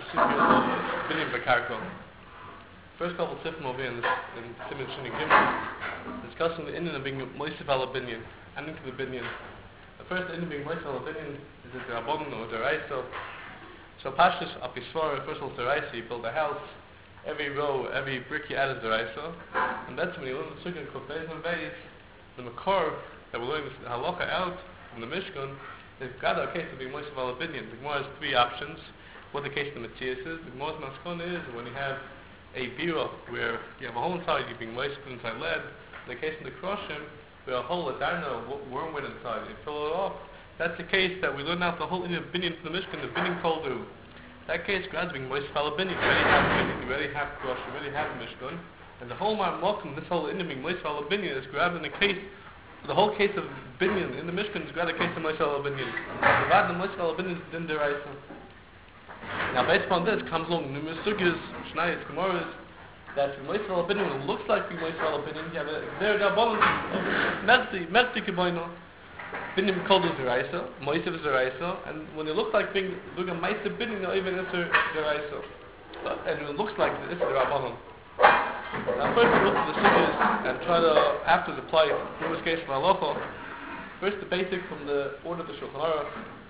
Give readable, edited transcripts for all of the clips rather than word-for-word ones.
Sifri of Binyan Bekarko. First couple Sifrim over here in Siman Shini Gimel, discussing the Indian of being Moisef ala Binyan, adding to the Binyan. The first Indian being Moisef ala Binyan is the Rabbanon or the Raisa. So Pashtus Apisvara, first of all, the Raisa, you build a house, every row, every brick you add is the Raisa, and that's when you learn the Sukkah called Beis and Beis, the Makor that we're learning the Halacha out from the Mishkan. They've got a case of being Moisef ala Binyan. The Gemara has three options. What the case of the Matthias is. The Gemara's Maskona is when you have a bira where you have a hole inside, you're being moist inside lead. In the case of the Kroshim, where a hole, a darna, wormwood inside, you fill it off. That's the case that we learn out the whole Indian of Binyan from the Mishkan, the Binyan Koldu. That case grabs being Moisef ala Binyan. You already have Binyan, you already have Kroshim, you already have Mishkan. And the whole Malkum, this whole Indian being Moisef ala Binyan is grabbed in the case. The whole case of Binyan in the Mishkan is grabbed the case of Moisef ala Binyan. The Rad and Moisef ala Binyan is din deraisa. Now, based upon this, comes along numerous sugyas, shnayas, gemaras, that Moisef ala Binyan, when it looks like Moisef ala Binyan, you have a very gabalon, merti keboino, Binyan called as deraisa, Moisef is deraisa, and when it looks like being a Moisef Binyan, you'll even answer deraisa. And when it looks like this is the rabbanon. Now, first we look at the sugyas and try to, after apply numerous cases from halacha. First, the basic from the order of the Shulchan Aruch.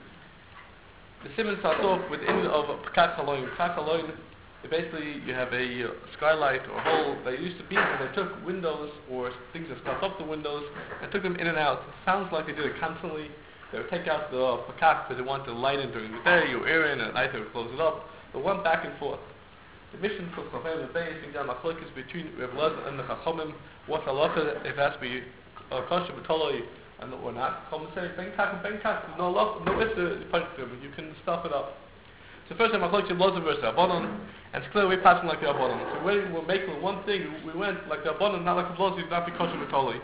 The Siman starts off with in of Pekach Haloyin. Pekach Haloyin, basically you have a skylight or hole that used to be, and they took windows or things that stuff up the windows and took them in and out. It sounds like they did it constantly. They would take out the Pekach because they wanted to light in during the day, or air in, and at night they would close it up. But went back and forth. The mission for Chofei the Bay is down machlokes between Rav Elazar and the Chachomim. What halacha if it has to be kosher b'toloi and or not? Chachomim say benkach, no love, no issa, you can stuff it up. So first time machlokes Elazar versus Rabbanon, and it's clear we're passing like the Rabbanon. So when we're making one thing, we went like the Rabbanon, not like the Elazar, not be kosher b'toloi.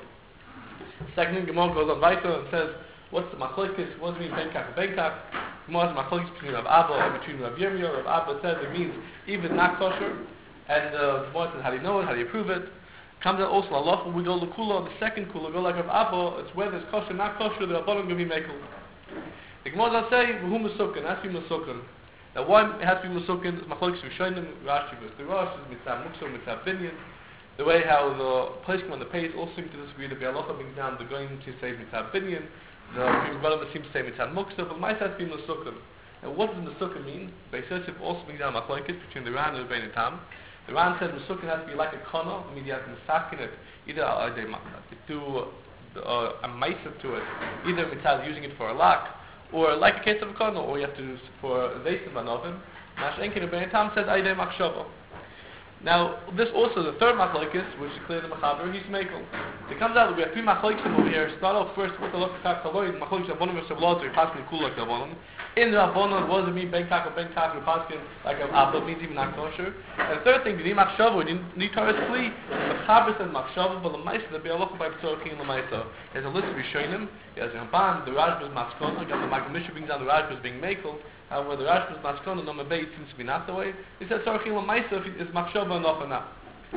Second thing, Gemara goes on weiter and says, what's the machlokes? What does it mean benkach? Gemara's machlokes between Rav Abba and between Rav Yirmiyah. Rav Abba says it means even not kosher, and Gemara says how do you know it, how do you prove it? Comes out also halacha, we go to kula, the second kula, go like Rav Abba, it's whether it's kosher, not kosher, the Rabbanon going to be mekel. The Gemara does say, who Musukin, it has to be Musukin. Now why it has to be Musukin, it's machlokes Rishonim, Rashi versus the Rosh, it's mitzvah mukso, mitzvah binyan. The way how the place on the page also seem to disagree, the halacha brings down, the going to say mitzvah binyan. The Rebbe seems to say mitzvah muksa, but my has been Musukin. And what does Musukin mean? Beis Yosef also brings down machlokes between the Ran and the Rebbeinu Tam. The Ran says Musukin has to be like a kono, I mean you have to misakin it, either to do a maisa to it, either mitzvah using it for a lock, or like a case of a kono, or you have to use for a veisim anovim. Mash Enkin the Rebbeinu Tam says Aidei Machshava. Now, this also, the third machlokes, which is clear the Machaber, he's mekel. It comes out that we have three machlokes over here. Start off first with the Pekach Haloyin, machlokes Rabbanon versus Rav Elazar, passing cool like Rabbanon. In Rabbanon, what does it mean, benkach or benkach, or passing like Rav Abba, means even not kosher. And the third thing, you need machshava, you need Torah's plea. The Machaber says machshava, but the Maisa, the Be'alocha by P'tzorachim the Maisa. There's a list of Rishonim, there's Ramban, the Rashba is Maskona, again the Magamisha brings down the Rashba is being mekel. However, the Rashba is Maskona, number Beit seems to be not the way. He says Tzorachim l'Maisa is machshava enough or not.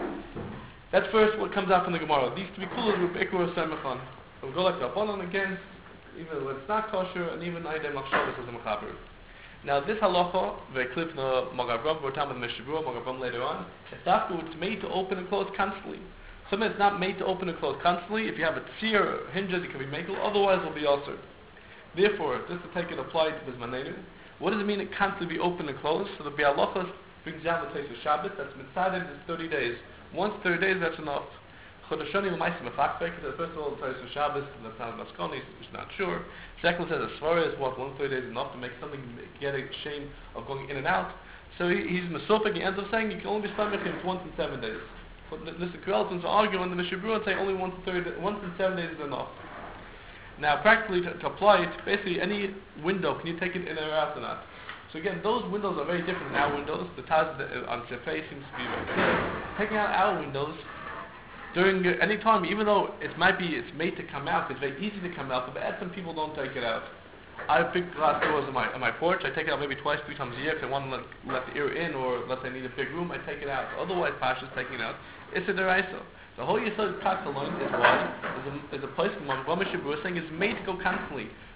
That's first what comes out from the Gemara. These three kulas were Bekur Semechon. So we go like Rabbanon again, even when it's not kosher, and even Aidei Machshavas as a Mechaber. Now this halacha, very clear from the Magavram, we're talking about the Mishabura, Magavram later on, it's after it's made to open and close constantly. Something that's not made to open and close constantly, if you have a tzir, hinges, it can be makel, otherwise it will be altered. Therefore, just to take it applied to this manenu, what does it mean it constantly be open and closed? So the Bi'alachas brings down the place of Shabbos, that's mitzaded is 30 days. Once 30 days, that's enough. Chodeshoni v'maisa mefakfek, first of all, the place of Shabbos, that's not Maskoni, he's not sure. Second says, as far as what 1 30 days is enough to make something, get a shame of going in and out. So he's mesopik, he ends up saying you can only be stomaching once in 7 days. But the relatives argue on the Mishabura and say only once in 7 days is enough. Now, practically, to apply it, basically any window, can you take it in or out or not? So again, those windows are very different than our windows. The Taz on Shefei seems to be very clear. Taking out our windows during any time, even though it's made to come out, it's very easy to come out, but some people don't take it out. I have big glass doors on my porch. I take it out maybe 2-3 times a year if I want to let the air in, or unless I need a big room, I take it out. Otherwise, Pasha's taking it out. It's a deraisa. The whole Yisod Pekach Haloyin is why is a place from Rav Mishabura saying it's made to go constantly.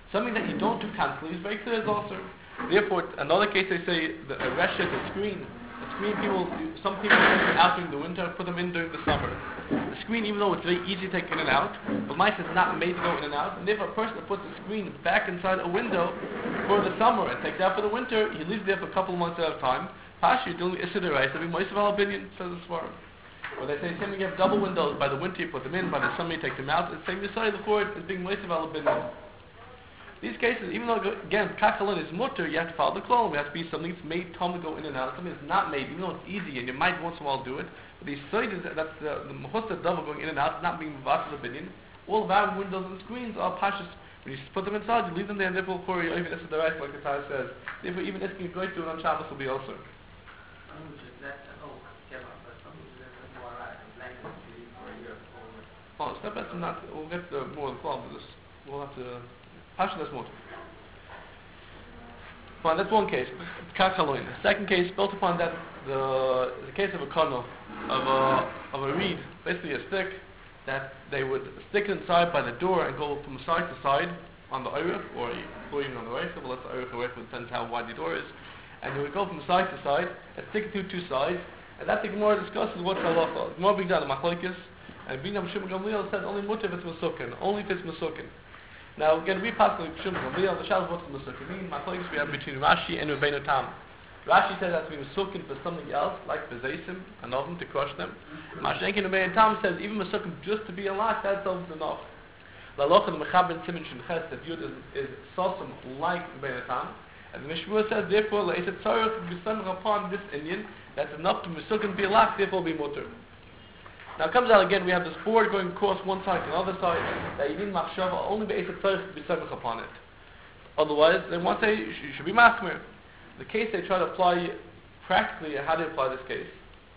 Something that you don't do constantly is very clear is also. Therefore, another case they say the a reshet, a screen. A screen some people take them out during the winter, put them in during the summer. The screen, even though it's very easy to take in and out, but mice is not made to go in and out. And if a person that puts the screen back inside a window for the summer and takes it out for the winter, he leaves it there for a couple of months at a time. Pasha, you're doing the Issa Derais, every mice of our opinion, says the Svarim. Or they say, same you have double windows, by the winter you put them in, by the summer you take them out. It's the same Yisrael, the word is being mice of our opinion. These cases, even though, again, kakalin is mutter, you have to follow the klal. It has to be something that's made to go in and out. Something that's not made, even though it's easy, and you might once in a while do it. But these sided, that's the mahusta double going in and out, not being vast opinion. All of our windows and screens are pashas. When you put them inside, you leave them there, and therefore, even this is the right, like the Torah says. Therefore, even if you go to it on Shabbos will be also. Oh, step that's not. We'll get more of the klal to this. We'll have to. Pasha, that's more. Fine, that's one case. Kakaloin. The second case, built upon that, the case of a kernel, of a reed, basically a stick, that they would stick it inside by the door and go from side to side on the Eirich, or even on the right, so let's the Eirich away, it depends how wide the door is. And they would go from side to side and stick it through two sides. And that the Gemara discusses what's halacha. The Gemara brings out the machlokes, and Binam Shimon Gamliel says only mutter if it's masukin, only if it's masukin. Now, again, we pass the Shimon Gamliel, the Shabbos, what's the masukin mean? Machlokes we have between Rashi and Rabbeinu Tam. Rashi says that to be masukin for something else, like for zaysim, an oven to crush them. Mashenkin Rabbeinu Tam says even masukin just to be a lot, that's enough. La locha the Mechaber Siman Shemches that Yud is sosum like Rabbeinu Tam. And the Mishmur says, therefore, la eset tzarech to be summoned upon this Indian, that's enough to masukin be a lot, therefore be mutter. Now it comes out again, we have this board going across one side to the other side, that you need machshava only be eset tzarech to be summoned upon it. Otherwise, they want to say, you should be machmir. The case they try to apply practically, how they apply this case,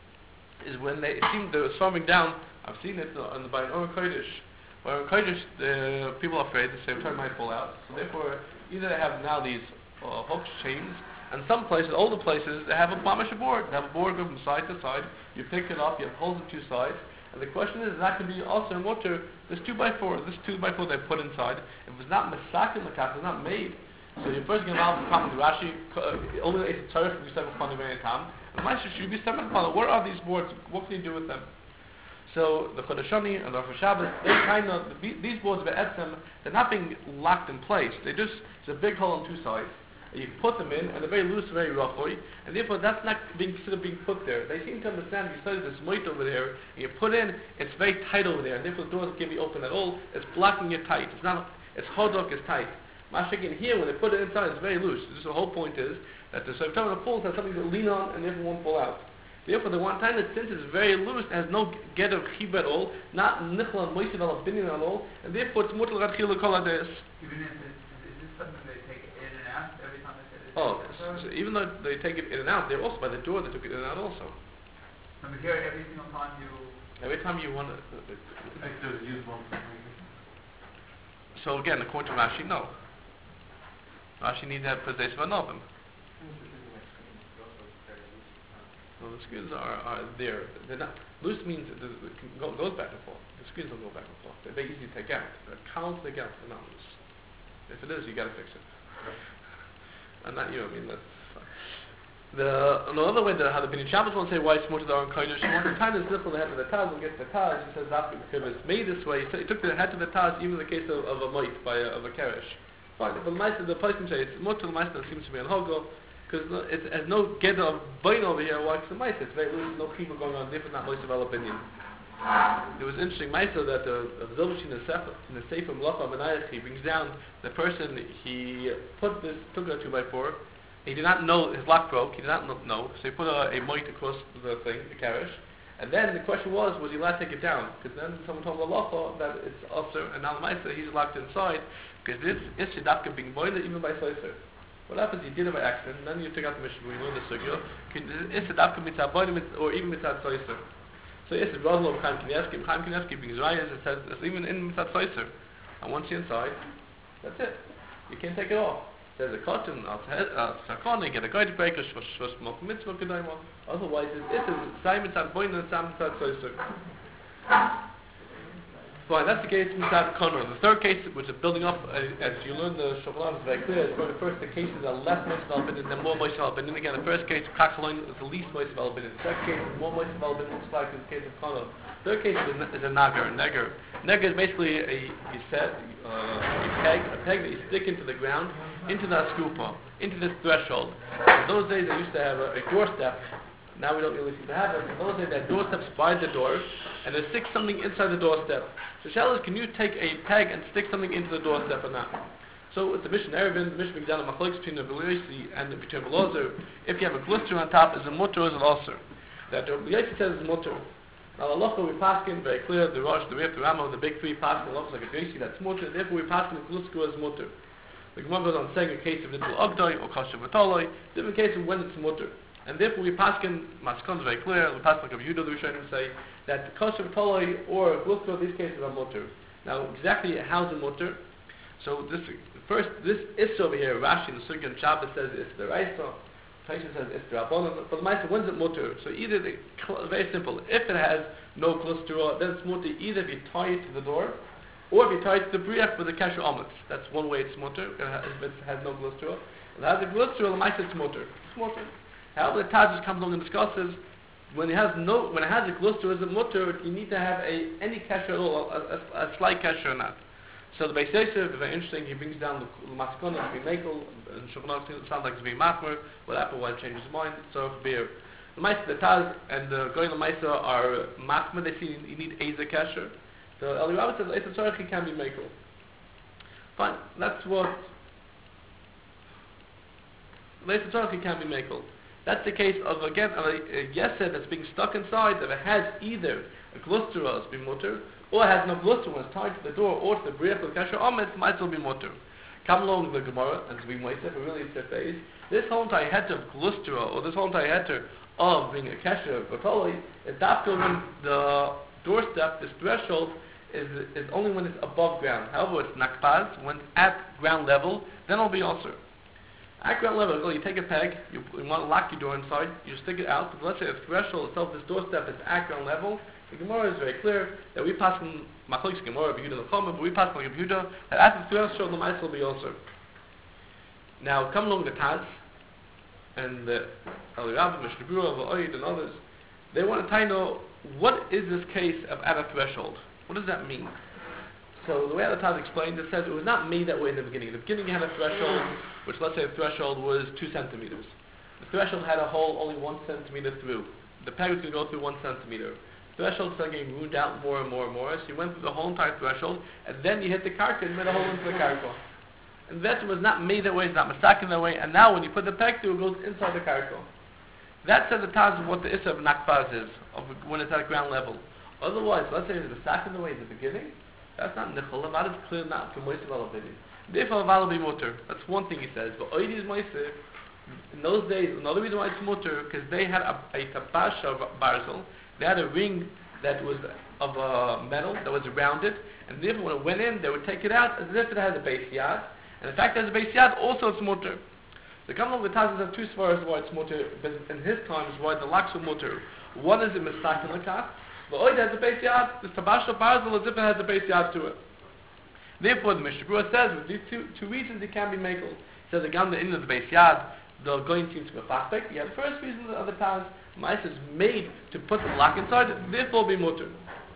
is when they seem they're swarming down. I've seen it by an Or Kodesh. By Or Kodesh, the people are afraid the same time might fall out. So therefore, either they have now these hooks, chains, and some places, older places, they have a mamash board. They have a board going from side to side. You pick it up, you have holes on two sides. And the question is that can be also in water. This 2x4 they put inside. If it's not masakin lakat, it's not made. So you first get involved in the problem with Rashi, only the Tzarech can be set upon the very time. And why should you be set upon it? What are these boards? What can you do with them? So the Chodeshani and the Rosh Hashanah, they kind of, these boards of Etzem, they're not being locked in place. It's a big hole on two sides. And you put them in, and they're very loose, very roughly, and therefore that's not being put there. They seem to understand, if you study this moit over there, and you put in, it's very tight over there, and therefore the doors can't be open at all. It's blocking it tight. It's hodok is tight. Mashik in here, when they put it inside, it's very loose. Just the whole point is that the Seftam of Pools has something to lean on and therefore won't fall out. Therefore, the one time that since it's very loose, it has no get of chib at all, not nichla and moisiv al binyan at all, and therefore it's mutal radchil kol ades. Even if is this something they take in and out every time they say this? Oh, so even though they take it in and out, they're also by the door they took it in and out also. No, but here, every single time you... Every time you want to... use one. So again, according to Rashi, no. Rashi needs to have possession of novim. So the screens are there. They're not loose means it goes back and forth. The screens don't go back and forth. They're very easy to take out. They're counts take out. They're not loose. If it is, you got to fix it. And not you. I mean that's another way that how the Bnei Shabbos won't say why it's more to the Aron Kodesh. Once the time is different, the head of the Taz will get to the Taz. He says that because it's made this way. He took the head to the Taz even in the case of a mite of a keresh. Fine, but the person says it's more to the Meister that seems to be on Hogo, because it has no get of bone over here, like the Meister. It's very loose, no people going on different, not most of our opinion. It was interesting, Meister, that the Zilvish in the Sefer Melacha Benayach, he brings down the person, he took a 2x4, he did not know, his lock broke, he did not know, so he put a moit across the thing, the carriage, and then the question was he allowed to take it down? Because then someone told Melacha that it's also, and now the Meister, he's locked inside, because this is Shidafka being boiled even by Soiser. What happens? You did it by accident, and then you took out the mission, you know the Sugyo. Is Shidafka mitzvah boiled or even mitzvah Soiser? So yes, it's Roslo of Chaim Kanievsky being Zrayas, it says it's even in mitzvah Soiser. And once you're inside, that's it. You can't take it off. There's a cotton, sakon, you get a guide breaker, shvos mitzvah kedaimah. Otherwise, it's Sai mitzvah boiled and Sam mitzvah Soiser. Fine, that's the case inside the corner. The third case, which is building up, as you learn the Shulchan is very clear, is going first the cases are less Moisef al-Binin, then more Moisef al-Binin. Again, the first case, Kakaloin, is the least Moisef al-Binin. The second case is more Moisef al-Binin, looks like in the case of Kono. The third case is a Nagar, Neger. Neger is basically a peg that you stick into the ground, into that skupa, into this threshold. In those days, they used to have a doorstep. Now we don't really seem to have it. In those days, they had doorsteps by the door, and they stick something inside the doorstep. So shell is, can you take a peg and stick something into the doorstep or not? So it's the Mishnah Erevin, the Mishnah Begdana Machlokes between the Beloisi and the between Belozer. If you have a glister on top, is a mutter or is it also? That the Beloisi says is mutter. Now the halacha we paskin very clear. The Rosh, the Rif, the Rama, the big three paskin looks like a Beloisi that's mutter. Therefore we paskin the glister is mutter. The Gemara goes on saying a case of little ogdoi or kasher v'toloi, different case of when it's mutter. And therefore we paskin maskon is very clear. We paskin like a Yehuda, the Rishonim say that kasher v'toloi or glister, these cases are mutter. Now exactly how's it mutter? So this is over here. Rashi in the Sugya and Shabbos says it's the Raisa. Taisha says it's the Rabbanon. But the Ma'aser, when's it mutter? So either very simple. If it has no glusterah, then it's mutter. Either if you tie it to the door, or if you tie it to the briach with the kasher ometz. That's one way it's mutter. If it has no glusterah. If it has a glusterah, the Ma'aser it's mutter. It's mutter. However, the Taz just comes along and discusses when it has a glusterah, is it mutter? You need to have any kasher at all, a slight kasher or not. So the Beis Yosef is very interesting. He brings down the maskon of Mekel, and Shulchan sounds like it's being machmer. What happened? Why change his mind? So beer. The Ma'aser, the Taz, and the Goy L'Ma'aser are machmer. They see you need Eza Kesher. So Eli Rabbi says Eza Tzorech he can be Mekel. Fine. That's what. Eza Tzorech he can be Mekel. That's the case of again a Yesed that's being stuck inside. If it has either a glusterah, it's being mutter, or it has no gluster when it's tied to the door or to the briach with kasher ometz, might still be mutter. Come along the Gemara and to be Moisef, really it's their phase. This whole entire heter of glustra or this whole entire heter of being a kasher v'toloi is after when the doorstep, this threshold, is only when it's above ground. However, it's nakpaz when it's at ground level, then it'll be also. At ground level, you take a peg, you want to lock your door inside, you stick it out. But let's say the threshold itself, this doorstep is at ground level. The Gemara is very clear that we pass in Machlokes Gemara, Yehuda the Chama, but we pass like Yehuda that at the threshold the Ma'aser will be also. Now come along the Taz and the Eli Rabbi, Mishnah Berurah, V'Oid and others. They want to know what is this case of at a threshold. What does that mean? So the way the Taz explained, it says it was not made that way in the beginning. In the beginning you had a threshold, which let's say the threshold was 2 centimeters. The threshold had a hole only 1 centimeter through. The peg was going to go through 1 centimeter. Threshold started getting ruined out more and more and more, so you went through the whole entire threshold, and then you hit the karka and made a hole into the karka. And that was not made that way, it's not mistaken that way, and now when you put the peg through, it goes inside the karka. That says the Taz of what the issa of nakpaz is, of when it's at ground level. Otherwise, let's say it's mistaken the way in the beginning, that's not nichol, that is clear not from Moisef al-Binin. Therefore, Aval be mutter. That's one thing he says. But Oidi's Moisef, in those days, another reason why it's mutter, because they had a tabash of barzel. They had a ring that was of metal that was rounded, and therefore when it went in, they would take it out as if it has a base yad. And the fact that it has a base yad, also it's mutter. The Kamal of the Taz have two svaras why it's mutter, but in his time is why the laks are mutter. One is a mistaken lakat, the oid has a base yad, the tabash of barzel as if it has a base yad to it. Therefore the Mishnah Berurah says, with these two reasons it can be makel. He says again the end of the base yad, the going seems to be a yeah, the first reason of the Taz, Ma'aser is made to put the lock inside it, therefore be mutter.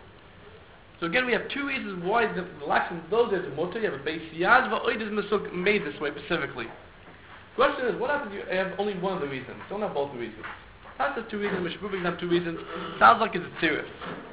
So again, we have two reasons why the locks in those days are mutter. You have a base yad, v'oid is mesuk made this way specifically. Question is, what happens if you have only one of the reasons? Don't have both the reasons. That's the two reasons. Mishnah Berurah have two reasons. Sounds like it's a tirif.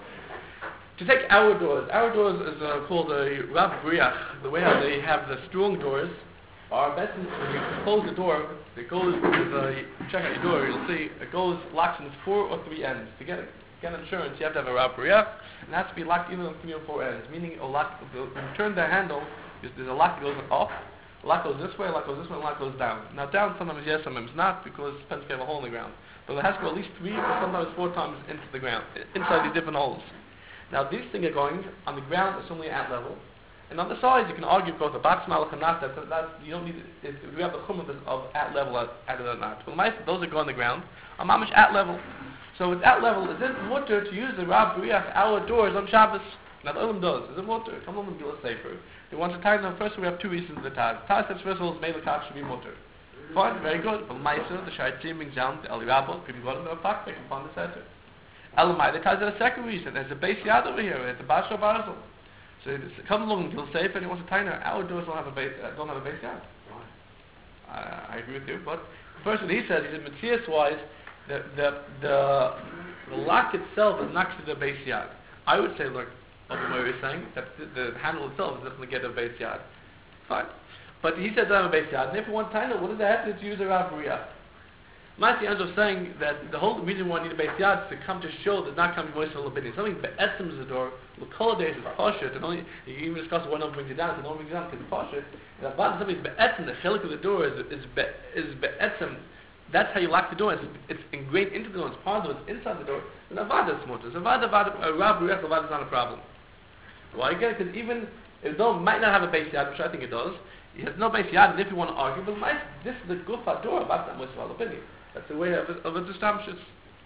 To take our doors is called a Rav Briach. The way how they have the strong doors are best when you close the door. It goes check out your door. You'll see it goes locks in 4 or 3 ends. To get insurance, you have to have a Rav Briach, and it has to be locked either on 3 or 4 ends. Meaning, a lock. When you turn the handle, there's a lock that goes up. A lock goes this way, a lock goes this way, and a lock goes down. Now down sometimes yes, sometimes not, because it depends if you have a hole in the ground. But it has to go at least 3 or sometimes 4 times into the ground, inside these different holes. Now these things are going on the ground, it's only at level. And on the sides, you can argue both the box malach and not. That you don't need. We have the chumah of at level at or not. But those that go on the ground are mamish at level. So it's at level. Is it mutter to use the Rav Briach outdoors on Shabbos? Now the Olam does. It's a mutter. Come on and do a safer. They want to tighten up. First we have two reasons the Taz. Taz says first of all, it's made the should be mutter. Fine, very good. But Maisa, the Shaitim brings down the Eli Rabot, people got him a fact upon the setter. Elamai, the Taz has a second reason. There's a base yard over here. It's a Basha Barzel. So it's come along and he'll say if anyone wants to tighten her. Our doors don't have a base yard. I agree with you. But first what he says, he said Matthias wise, the lock itself is not to the base yard. I would say, look, Obi is saying that the handle itself is not going to get a base yard. Fine. But he says I have a base yard, and if you want tighten, what does that have to use a Rabariya? Masi ends up saying that the whole reason why you need a base yard is to come to show that not coming moist on the something be'etzim is the door, l'kol days is poshut, and only, you even discuss what number brings you down, so no one brings you down because it's poshut, and about something is be'etzim, the chelik of the door is be'etzim, that's how you lock the door, it's ingrained into the door, it's part of it, it's inside the door, and avada is motor, so avada, Rabariya, avada is not a problem. Why again? Because even, if though it might not have a base yard, which I think it does, it has no base yard, and if you want to argue, but this is the gufa door, about that most of our opinion. That's the way of a distinction.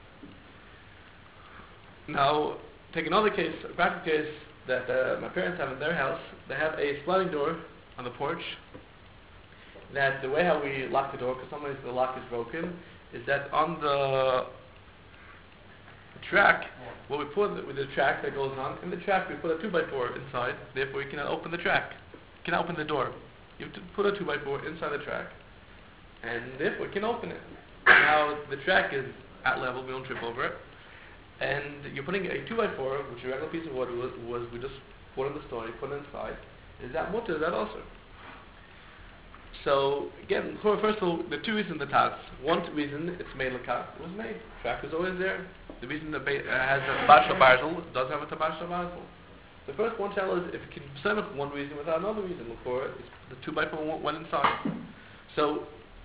Now, take another case, a practical case that my parents have in their house. They have a sliding door on the porch. That the way how we lock the door, because sometimes the lock is broken, is that on the track, what we put with the track that goes on, in the track we put a 2x4 inside, therefore you cannot open the track. You cannot open the door. You have to put a 2x4 inside the track, and therefore you can open it. Now the track is at level, we don't trip over it, and you're putting a 2x4, which a regular piece of wood was we just put in the store, you put it inside. Is that mutter? Is that also? So again, first of all, the two reasons the Taz. One reason it's made lakat, it was made. Track was always there. The reason the has a tabasha barzel, does have a tabasha barzel. The first one tell is if you can sum up one reason without another reason. For it, the 2x4 went inside. So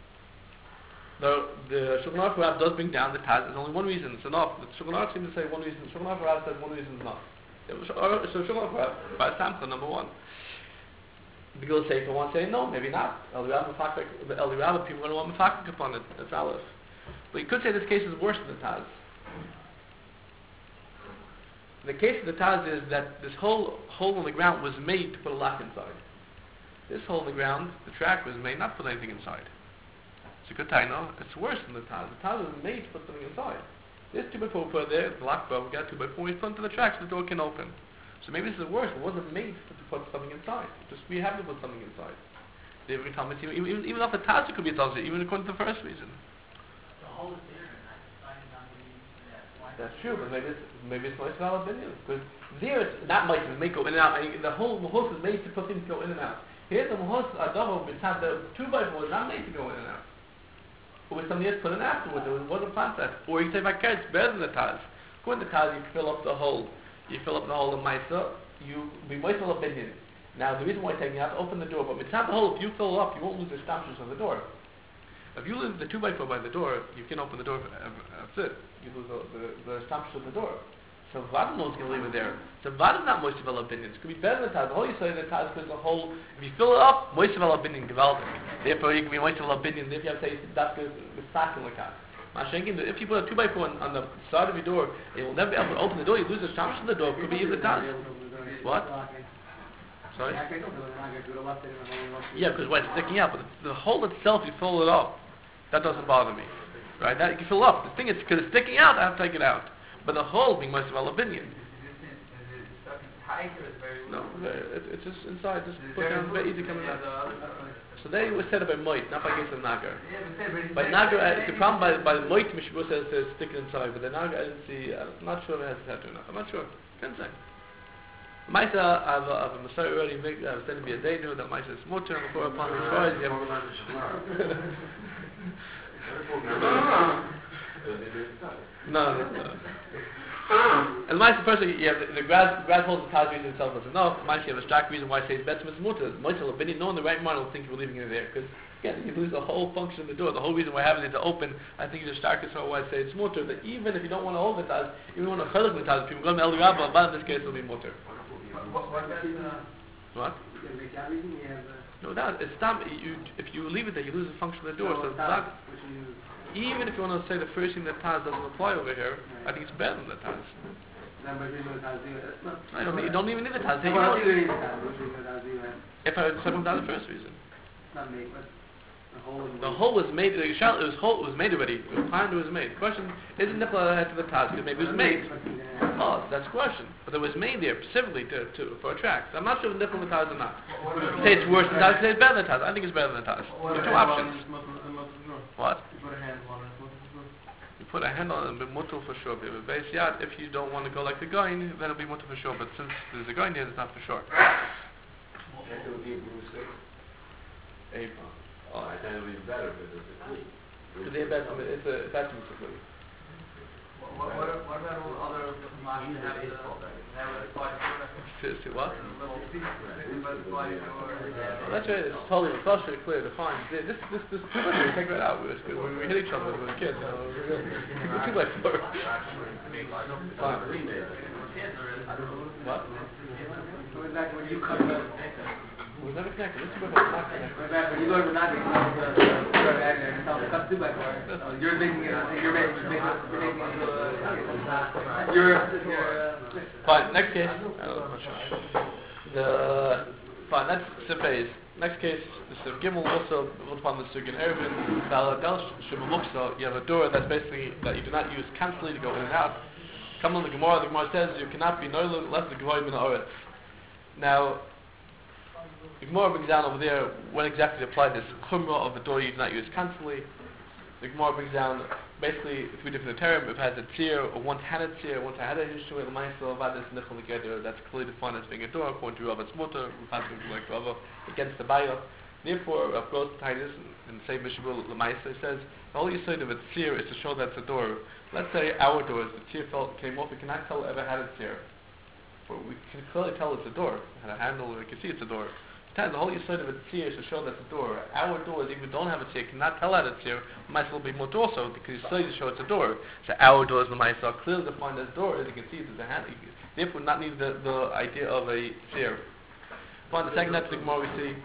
the Shulchan Aruch Rab does bring down the Taz. There's only one reason. It's enough. The Shulchan Aruch seems to say one reason. The Shulchan Aruch Rab says one reason is enough. So Shulchan Aruch Rab, by Samcha, number one. The girls say, for one say, no, maybe not. El Rabba, people are going to want mefakik upon it. That's Aleph. But you could say this case is worse than the Taz. The case of the Taz is that this whole hole in the ground was made to put a lock inside. This hole in the ground, the track was made not to put anything inside. So good time, no? It's worse than the Taz. The Taz was made to put something inside. This 2x4 we put there, the lock bar, we got 2x4, we put into the track so the door can open. So maybe this is worse. It wasn't made to put something inside. Just we have to put something inside. They were telling me, even off the Taz it could be a even according to the first reason. The hole is there and that's decided not to be That's true, but maybe it's nice valid opinion. Because there it's not like it may go in and out. The whole mahos is made to put things go in and out. Here the mahos adamo beside the 2x4 is not made to go in and out. But with something else put in afterwards, it wasn't planned that. Or you say my car, it's better than the Taz. According to the Taz, you fill up the hole. You fill up the hole in Maisa, you be Maisa opinion. Now the reason why you have to open the door, but it's not the hole, if you fill it up, you won't lose the establishes of the door. If you lose the 2x4 by the door, you can open the door, that's it. You lose the establishes of the door. So Vada knows going to leave it there. So Vada is not Moisavel opinions. It could be better than the Taz. The whole you say the Taz is a whole, if you fill it up, Moisavel opinion, Gewaldig. Therefore you can be Moisavel opinion, therefore you have to say that's the sack in the car. If you put a 2x4 on the side of your door, it will never be able to open the door. You lose the stamps in the door. It could be even the Taz. What? Sorry? Yeah, because when it's sticking out, but the hole itself, you fill it up. That doesn't bother me. Right? That you can fill up. The thing is, because it's sticking out, I have to take it out. But the hole being most of all opinion. Is it stuck in tight or is it very loose? No, it's just inside. Just put down, very easy coming out. So they were said by Moit, not by case of Nagar. By Nagar, the problem by the Moit, Mishabur says to stick it inside, but the Nagar, I didn't see, I'm not sure if it has a tattoo or not. I'm not sure. Can't say. Maisa, I have a Messiah already, I was sending me a day new that Maisa is mutter, before upon the choice, you have... No. And the person, you have the grad holds the Taz reason itself is enough. Might you have a stark reason why it says betzim is mutter. Moitzal opinion, no one in the right mind will think you're leaving it there. Because again, you lose the whole function of the door. The whole reason why having it to open, I think is the starkest why I say it's mutter. That even if you don't want to hold the Taz, even want to chelik the Taz, people go to El Rabba, but in this case it'll be mutter. What? No, that it's not. If you leave it there, you lose the function of the door. So it's not. Even if you want to say the first thing that Taz doesn't apply over here, I think it's better than the Taz. You don't even need a tazir. If I was talking about the first reason. The hole was made. It was made already. It was planned. It was made. The question isn't nichol to the taz because maybe it was made. Oh, that's the question. But it was made there specifically for a track. So I'm not sure if nichol the taz or not. Say it's worse than taz. Say it's better than taz. I think it's better than taz. There's two options. What? You put a handle on it, it'll be mutter for sure. But base yad, if you don't want to go like the guy, then it'll be mutter for sure. But since there's a guy here, it's not for sure. Oh, I think it would be better because it's a kli. It's a that's musically. What about all other machines that have the sliding door? What? Little seats, but sliding door. That's right. It's totally clear, defined. This we take that out. When we hit each other when we were kids, we're 2x4. What? When you cut the It was never connected. This 2x4 was not connected. when you go to Menage, cut 2x4. You're making Fine. Next case. Fine. That's the phase. Next case. The Gimel also built upon the Sugin Erevin. You have a door that's basically that you do not use constantly to go in and out. Come on the Gemara. The Gemara says you cannot be noilim unless the Gemara min ha'oretz. Now. The Gemara brings down over there when exactly to apply this chumrah of a door you do not use constantly. The Gemara brings down basically three different terms. If it has a tzir or one-handed tzir, one-handed issue, that's clearly defined as being a door according to Rava's mutter, like Rava against the bayah. Therefore, Rav goes behind this and say Mishabul Lamaisa says the whole yesod of a tzir is to show that's a door. Let's say our doors, the tzir came off, we cannot tell ever had a tzir. But we can clearly tell it's a door. It had a handle, we can see it's a door. The whole yesod of a tzir is to show that's a door. Our doors, even if we don't have a tzir, cannot tell that it's tzir, might as well be mutter also, because yesod to show it's a door. So our doors, the mice are clearly defined as doors, you can see it's a handle. Therefore, not need the idea of a tzir. But the second episode more we see.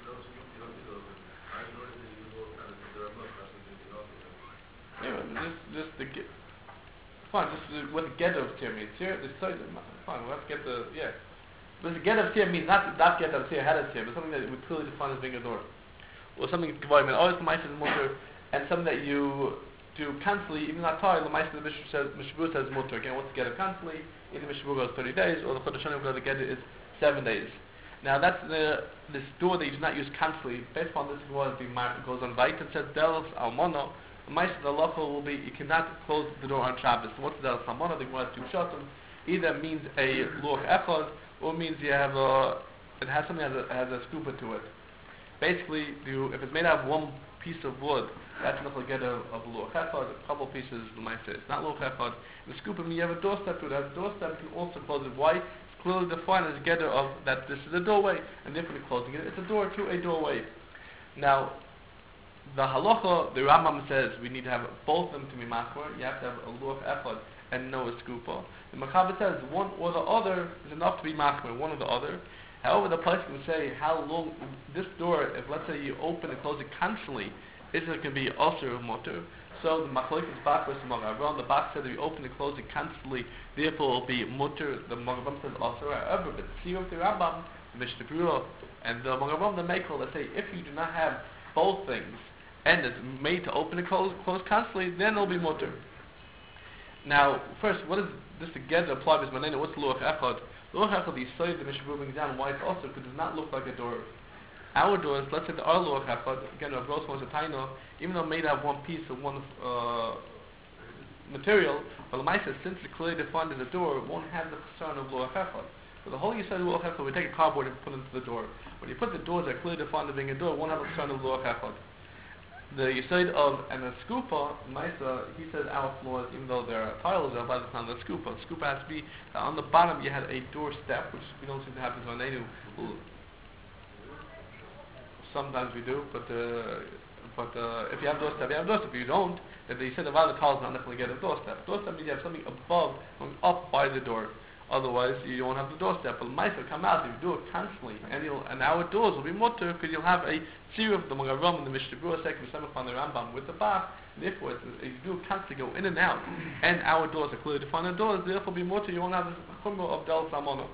Just the fine, just what the get of tzir means. Tzir, fine, we'll have to get the But the get of tzir means not get of tzir, had of tzir, but something that we clearly define as being a door. Or something Gavorim and always the Maisa is mutter, and something that you do constantly, even not tired, the Maisa the Mishabur says mutter. Again, what's the get of constantly? Either Mishabur goes 30 days, or the Chodeshanim goes the get is 7 days. Now that's this door that you do not use constantly. Based upon this, it goes on Vait and says Delos Almono. The Maisa the local will be you cannot close the door on Shabbos. So what's the Delos Almono? The Gemara has two shatim. Either means a luach echad, or means you have it has something that has a scuba to it. Basically, if it's made out of one piece of wood, that's enough to get a luach echad. A couple of pieces, the Maisa it's not luach echad. The scuba means you have a doorstep to it. As a doorstep, you can also close it. Why? Clearly defined as a getter of that this is a doorway, and therefore closing it, it's a door to a doorway. Now, the halacha, the Rambam says we need to have both of them to be machmor. You have to have a luach echad and no a skupa. The Machaber says one or the other is enough to be machmor, one or the other. However, the person can say how long this door, if let's say you open and close it constantly, is it going to be also mutter? So the Machlokes Bach versus Magen the Bach said that you open and close it constantly, therefore it will be mutter. The Magen says also. However, but see with the Rambam, the Mishnah Berurah, and the Magen the Mekel, let's say if you do not have both things and it's made to open and close constantly, then it'll be mutter. Now, first, what is this to get to apply with Manena? What's luach echad? Luach echad, the Yisod, the Mishnah Berurah brings down why it's also because it does not look like a door. Our doors, let's say our luach echad, again, Rav Gross wants a taino, even though made out of one piece of one material, but the Maisa, since it's clearly defined as a door, it won't have the concern of luach echad. So the whole Yisod of luach echad, we take a cardboard and put it into the door. When you put the doors that are clearly defined as being a door, it won't have the concern of luach echad. The Yisod of and a skupa, Maisa, he says our floors, even though there are tiles there, but it's not the skupa. Skupa has to be on the bottom. You had a door step, which we don't seem to have this on Nenu. Sometimes we do, but if you have doorstep, you have doorstep. If you don't, then you said the other tiles not going to get a doorstep. Doorstep means you have something above, going up by the door. Otherwise, you won't have the doorstep. But mice will come out if you do it constantly, and our doors will be mutter because you'll have a series of the Magaram and the Mishnah Berurah, second Samach on the Rambam with the Bach. Therefore, if you do it constantly go in and out, and our doors are clearly defined doors, therefore be mutter. You won't have the chumrah of Del Salmona.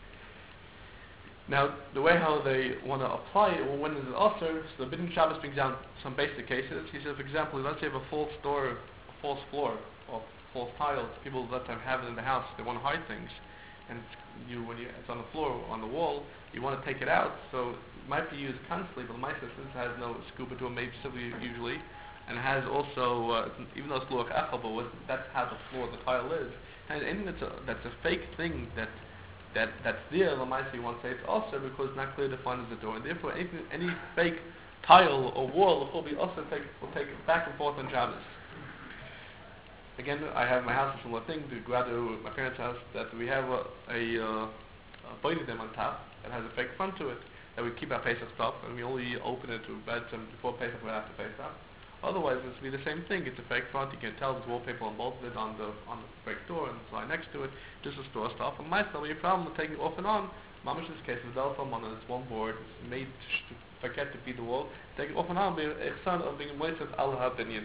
Now, the way how they want to apply it, well, when is it also? So the Bidin Shabbos brings down some basic cases. He says, for example, let's say you have a false door, a false floor, or false tiles. People let them have it in the house. They want to hide things, and when it's on the floor, on the wall, you want to take it out. So it might be used constantly, but my system has no scuba to a maybe usually, and has also, even though it's loach echel, but that's how the floor, the tile is. And anything that's a fake thing that's there, the mice you want to say it's also because it's not clearly defined as a door, and therefore any fake tile or wall will be also will take it back and forth on Shabbos. Again, I have my house a similar thing. We go out to my parents' house that we have a boiler on top that has a fake front to it that we keep our Pesach stuff, and we only open it to bed before Pesach right after Pesach. Otherwise, it's be the same thing. It's a fake front. You can tell there's wallpaper on both of it on the fake door and slide next to it, just to store stuff. And might not be a problem with taking it off and on. Mamish in this case is Delpham on it's one board. It's made to forget to feed the wall. Take it off and on. Be a son of being moitzet al habinyan.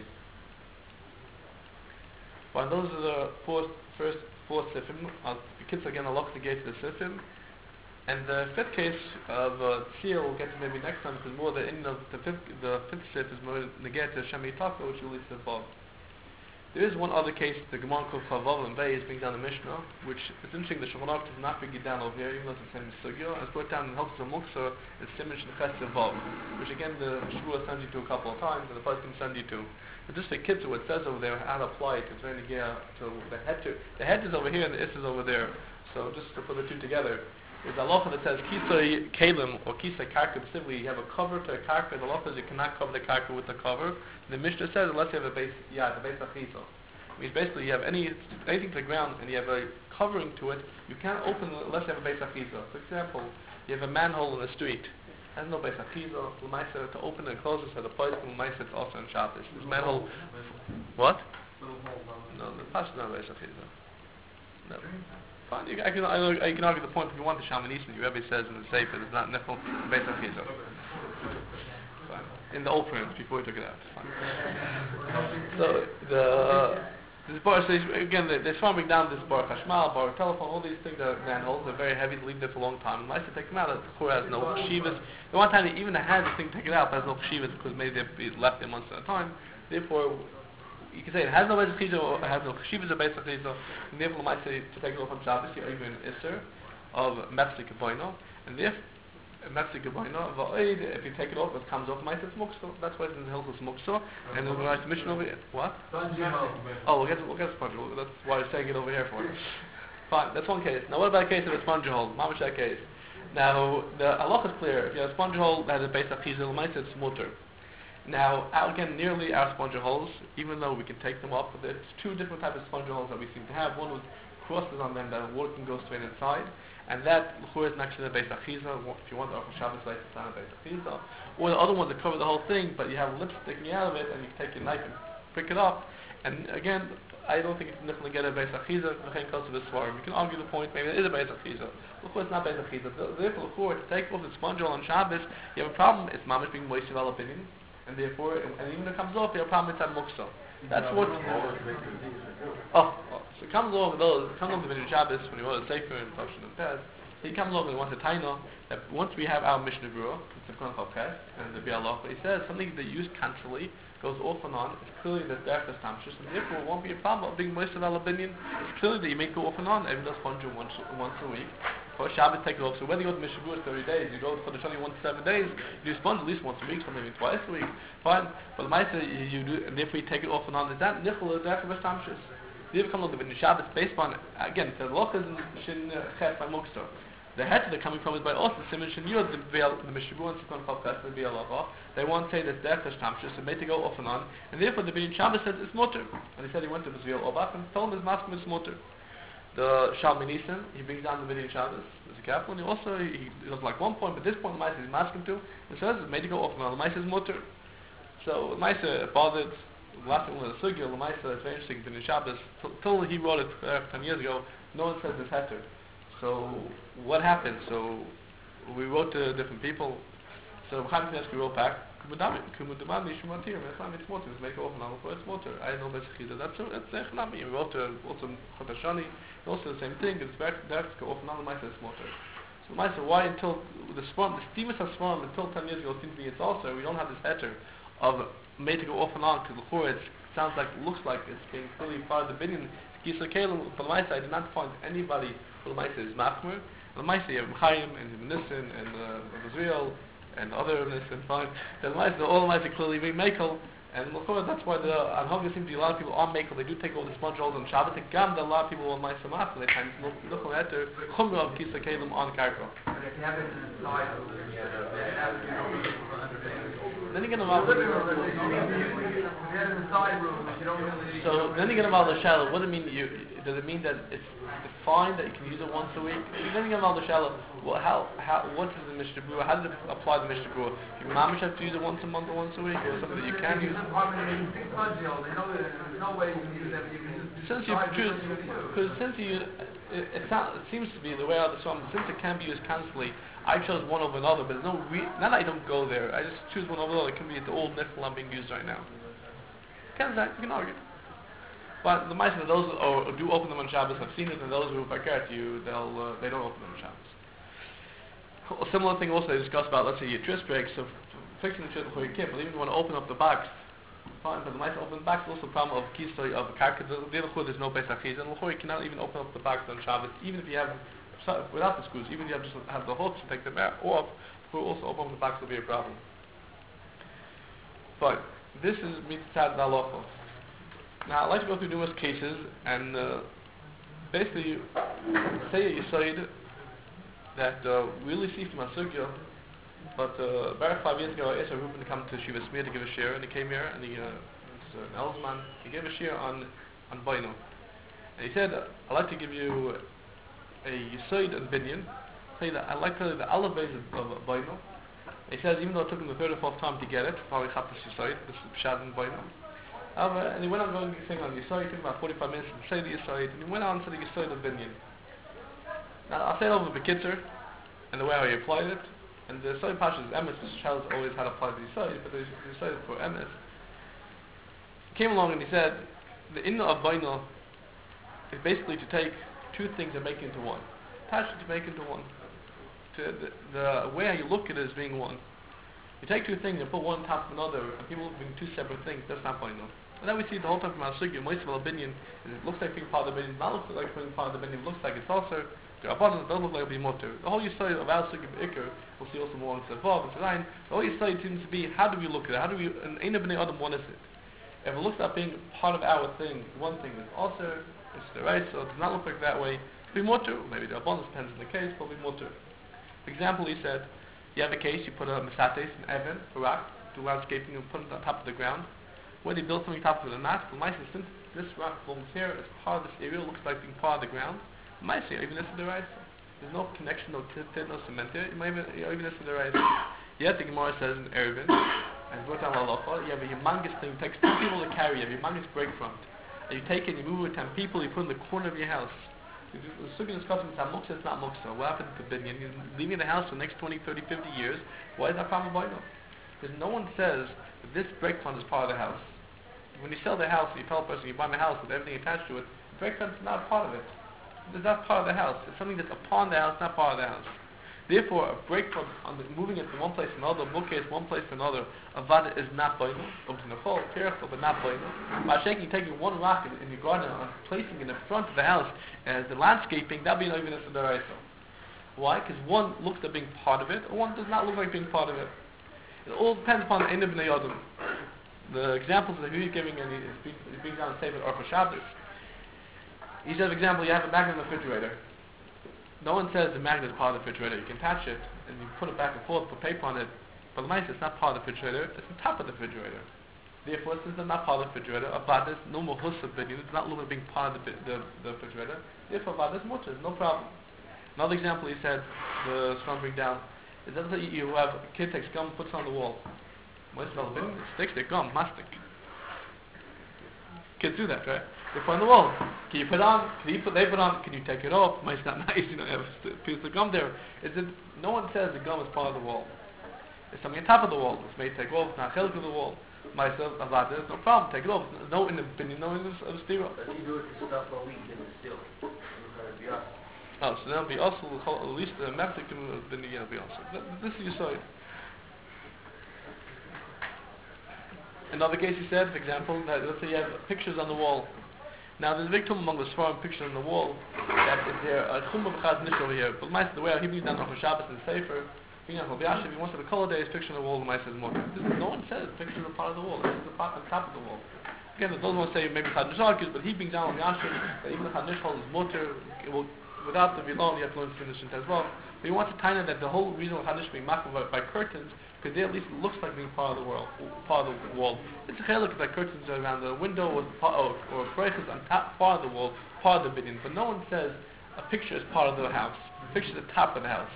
Well, those are the first four sifim. The kids again are locked the gate to the sifim. And the fifth case of seal we'll get to maybe next time because more the end of the fifth sif is more negate to Shemi Taka, which will lead to above. There is one other case, the Gemara called Chavav and Bay is being down the Mishnah, which is interesting. The Shulchan does not bring it down over here, even though it's the same sugya. It's put down in Hilchos Muktzah, it's Simish and Ches Vav, which again the Shua sends you to a couple of times, and the person can send you to. But just the kids, what it says over there, how to apply it, it's very negia to the head is over here and the is over there. So just to put the two together. Is a halacha that says kisei kalim or kisei karka. Specifically, you have a cover to a karka. The halacha is you cannot cover the karka with the cover. The Mishnah says unless you have a base, the base achisa. Means basically you have anything to the ground and you have a covering to it. You can't open it unless you have a base achisa. For example, you have a manhole in the street. Has no base achisa. L'maisa to open and close it. So the place l'maisa it's also in Shabbos. This manhole. What? No, the pas is not a base achisa. No. Fine, you can argue the point if you want the Shalmanism. Your Rebbe says in the Sefer it's not nefel based on Chizah. In the old prints before he took it out. Fine. So this bar says again they're farming down this bar chashmal, bar telephone, all these things are manholes. They're very heavy to leave there for a long time. Unless you take them out, the core has no shivas. The one time even they had the thing taken out, but has no shivas because maybe they've left there months at a time. Therefore, you can say it has no base chizo or it has no shivas or base chizo, and therefore might say to take it off on Shabbos, you're even isser of mepsi kaboino, and if mepsi kaboino, if you take it off, it comes off might it's mukso. That's why it's in the Hilchos Muktzah, and then we'll write the mission over here. What? Oh, we'll get the sponge hole. That's why we're saying it over here for. Fine, that's one case. Now, what about a case of a sponge hole? Mamish that case. Now, the halacha is clear. If you have a sponge hole that has a base chizo, might it's mutter. Now, again, nearly our sponge holes, even though we can take them off, but there's two different types of sponge holes that we seem to have. One with crosses on them that water can go straight inside, and that is next to the base achiza. If you want the Aruch Shabbos light, it's on the base achiza. Or the other ones that cover the whole thing, but you have lips sticking out of it, and you can take your knife and pick it up. And again, I don't think it's enough to get a base achiza. You can argue the point, maybe it is a base achiza. It's not base achiza. Therefore, to take off the sponge hole on Shabbos, you have a problem. It's mamish being moist opinion. And therefore, and even if it comes off, you have a problem with that mukso. That's what. So it comes along with those. It comes along with the Shabbos when you want to Sefer and Toshin and Pez. He comes along and wants to taina that once we have our Mishnah Berurah, it's a Kohen Pez and the Bialoch, but he says something that used constantly goes off and on. It's clearly that there is tamshus, and therefore it won't be a problem of being moist of opinion. It's clearly that you make it off and on. Even though sponge once a week. For Shabbos, take it off. So whether you go to Mishnah Berurah 30 days, you go for the Shani 1 to 7 days, you do sponge at least once a week, so maybe twice a week. Fine. But the Maisa you do, and therefore you take it off and on. Is that nichol or that for tamshus? The other come along the Shabbos based on again the lochas and shin chet by mukster. The head they're coming from is by us, the Simon Shin Yud, the Mishnah Berurah and Sikon Chalkas, the Bialacha. They won't say that they're tamshus, and made to go off and on, and therefore the Binyan Shabbos says it's mutter. And he said he went to the Zviel Obach and told him his maskim is mutter. The Shalmi Nisan, he brings down the Binyan Shabbos, there's a careful, and he also, he does like one point, but this point the Maisa is maskim to, and says it's made to go off and on, the Maisa is mutter. So the Maisa bothered, the last thing was the Sugya, the Maisa is very interesting, Binyan Shabbos, till he wrote it 10 years ago, no one says this heter. So what happened? So we wrote to different people. So Chaim Kanievsky wrote back, Kumudamani Shumatir, it's motor, it's make off now, it's motor. I know that's Chida, that's Echnami. We wrote to also Chotashani, also the same thing, it's that's go off now, it's motor. So Maisa, why until the Stemus Haswan, until 10 years ago, seems to be it's also, we don't have this heter of made to go off and on, because before it sounds like, looks like it's being clearly part of the binyan. Kisa Kalim, for the Maisa, I did not find anybody for the Maisa is Machmer. The Maisa, you have Chaim, and Nissan, and Israel, and other Nissan, fine. The Maisa, all the Maisa clearly being Mekel, and of course that's why the Anhogya seems to be a lot of people are Mekel, they do take all the sponge holes on Shabbat, and Gam, a lot of people on Maisa Machmer, they kind of look at the Chumra of Kisa Kalim on Karko. But if you have it inside, Then you get about so then you get about the shallow. What does it mean? Does it mean that it's defined that you can use it once a week? Then you get about the shallow. Well, what is the Mishnah Berurah? How does it apply to the Mishnah Berurah? Do you mamish have to use it once a month or once a week, or something that you can use? Since it seems to be the way out of the Swam, since it can be used constantly, I chose one over another, but there's no not that I don't go there, I just choose one over another. It can be the old Nephilim being used right now. You can argue. But the mice of those who do open them on Shabbos, I've seen it, and those who bakar to you, they don't open them on Shabbos. A similar thing also they discuss about, let's say your tris break, so fixing the tris before you kip, but even if you want to open up the box, fine, but the mice open the box, also a problem of kistoy of karka, there's no base achiz, and you cannot even open up the box on Shabbos, even if you have, without the screws, even if you have just have the hooks and take them off, will also open up the box will be a problem. But this is mitzad halacha. Now I'd like to go through numerous cases and basically say a yisoid that really see from a sugya, but about 5 years ago I asked Ruben to come to Shiva Smir to give a share, and he came here and he was an Elsman, he gave a share on Baino. And he said, I'd like to give you a yisoid and binyan. Say that I'd like to tell you the olive base of Baino. He says even though it took him the third or fourth time to get it, probably Chappus Yisoid, this is Pshad and Baino. And he went on going to sing on Yisoid, it took about 45 minutes to say the Yisoid, and he went on to the Yisoid of Binyan. Now I'll say it over Bekitzer, and the way how he applied it, and the Yisoid Pasha's Emes, which tells always how to apply the Yisoid, but the Yisoid for Emes. He came along and he said, the Inna of Baino is basically to take two things and make it into one. Pasha to make into one. The way how you look at it as being one. You take two things and put one on top of another, and people look at two separate things. That's not Baino. And then we see the whole time from our sugya, most of our opinion, it looks like being part of the binyan, not looks like being part of the binyan, it looks like it's also, the abundance doesn't look like being motor. The whole story of our sugya b'ikr, we'll see also more on Sevav and Sedain, the whole story seems to be, how do we look at it? How do we, and Ein B'nai Adam, what is it? If it looks like being part of our thing, one thing is also, it's the right, so it does not look like that way, it'll be motor. Maybe the abundance depends on the case, but it'll be motor. For example, he said, you have a case, you put a mesates, an evan, a rock, do landscaping, and put it on top of the ground. When you build something on top of it or not, the mice, since this rock belongs here, as part of this area, looks like being part of the ground, the mice here, even this is the right. There's no connection, no tit, no cement here, even this is the right. Yet the Gemara says in Erevin, and brought down Lalacha, you have a humongous thing, it takes 2 people to carry, you have a humongous break front. And you take it, you move it with 10 people, you put it in the corner of your house. The Sukkah is discussing it's muksa, it's not muksa. What happened to binyan? You're leaving the house for the next 20, 30, 50 years. Why is that problem by no? Because no one says that this break fund is part of the house. When you sell the house, you tell a person you buy my house with everything attached to it, the break fund is not part of it. It's not part of the house. It's something that's upon the house, not part of the house. Therefore, a break fund, moving it from one place to another, mukha one place to another, avada is not bainu. But not bainu. By taking one rock in your garden and placing it in the front of the house as the landscaping, that'll be not even a deraisa. Why? Because one looks like being part of it, or one does not look like being part of it. It all depends upon the Ein B'nai Adam. The examples that he's giving, and he brings down the Sefer Orcha Shabbos. He says, for example, you have a magnet in the refrigerator. No one says the magnet is part of the refrigerator. You can attach it and you put it back and forth, put paper on it. But the mice, it's not part of the refrigerator, it's on top of the refrigerator. Therefore, since it's not part of the refrigerator, Avad is no more husab binyan, it's not looking at being part of the refrigerator. Therefore, Avad is mutter, no problem. Another example he said, the son bring down, is that you have a kid takes gum, puts it on the wall. Most of the binyan, sticks, they gum, mastic. Kids do that, right? They put on the wall. Can you put on? They put on? Can you take it off? It's not nice, you have a piece of gum there. No one says the gum is part of the wall. It's something on top of the wall. It's made to take off. It's not chelik of the wall. Myself, there's no problem. Take it off. No in the opinion, no in the stira. Does he do it to stuff a week in the still? Oh, so that'll be also at least the method can then again be also. This is your side. Another case he said, for example, that let's say you have pictures on the wall. Now there's a big tumult among the Sfarim pictures on the wall that if they're a chumma b'chaz nish over here. But the way he brings down on Shabbos and the Sefer, if he wants to have a color day, his picture on the wall, the Maisa is more. No one says pictures are part of the wall. This is the part on top of the wall. Again, those ones say maybe Chad Nish argues, but he brings down on Yashim that even if Chad Nish holds his motor, without the vilon, you have to learn finish as well. But he wants to tie in that the whole reason why Chad Nish being makam by curtains, because they at least looks like being part of the wall. It's a chelik that curtains are around the window or breakers on top, part of the wall, part of the binyan. But no one says a picture is part of the house. A picture is the top of the house.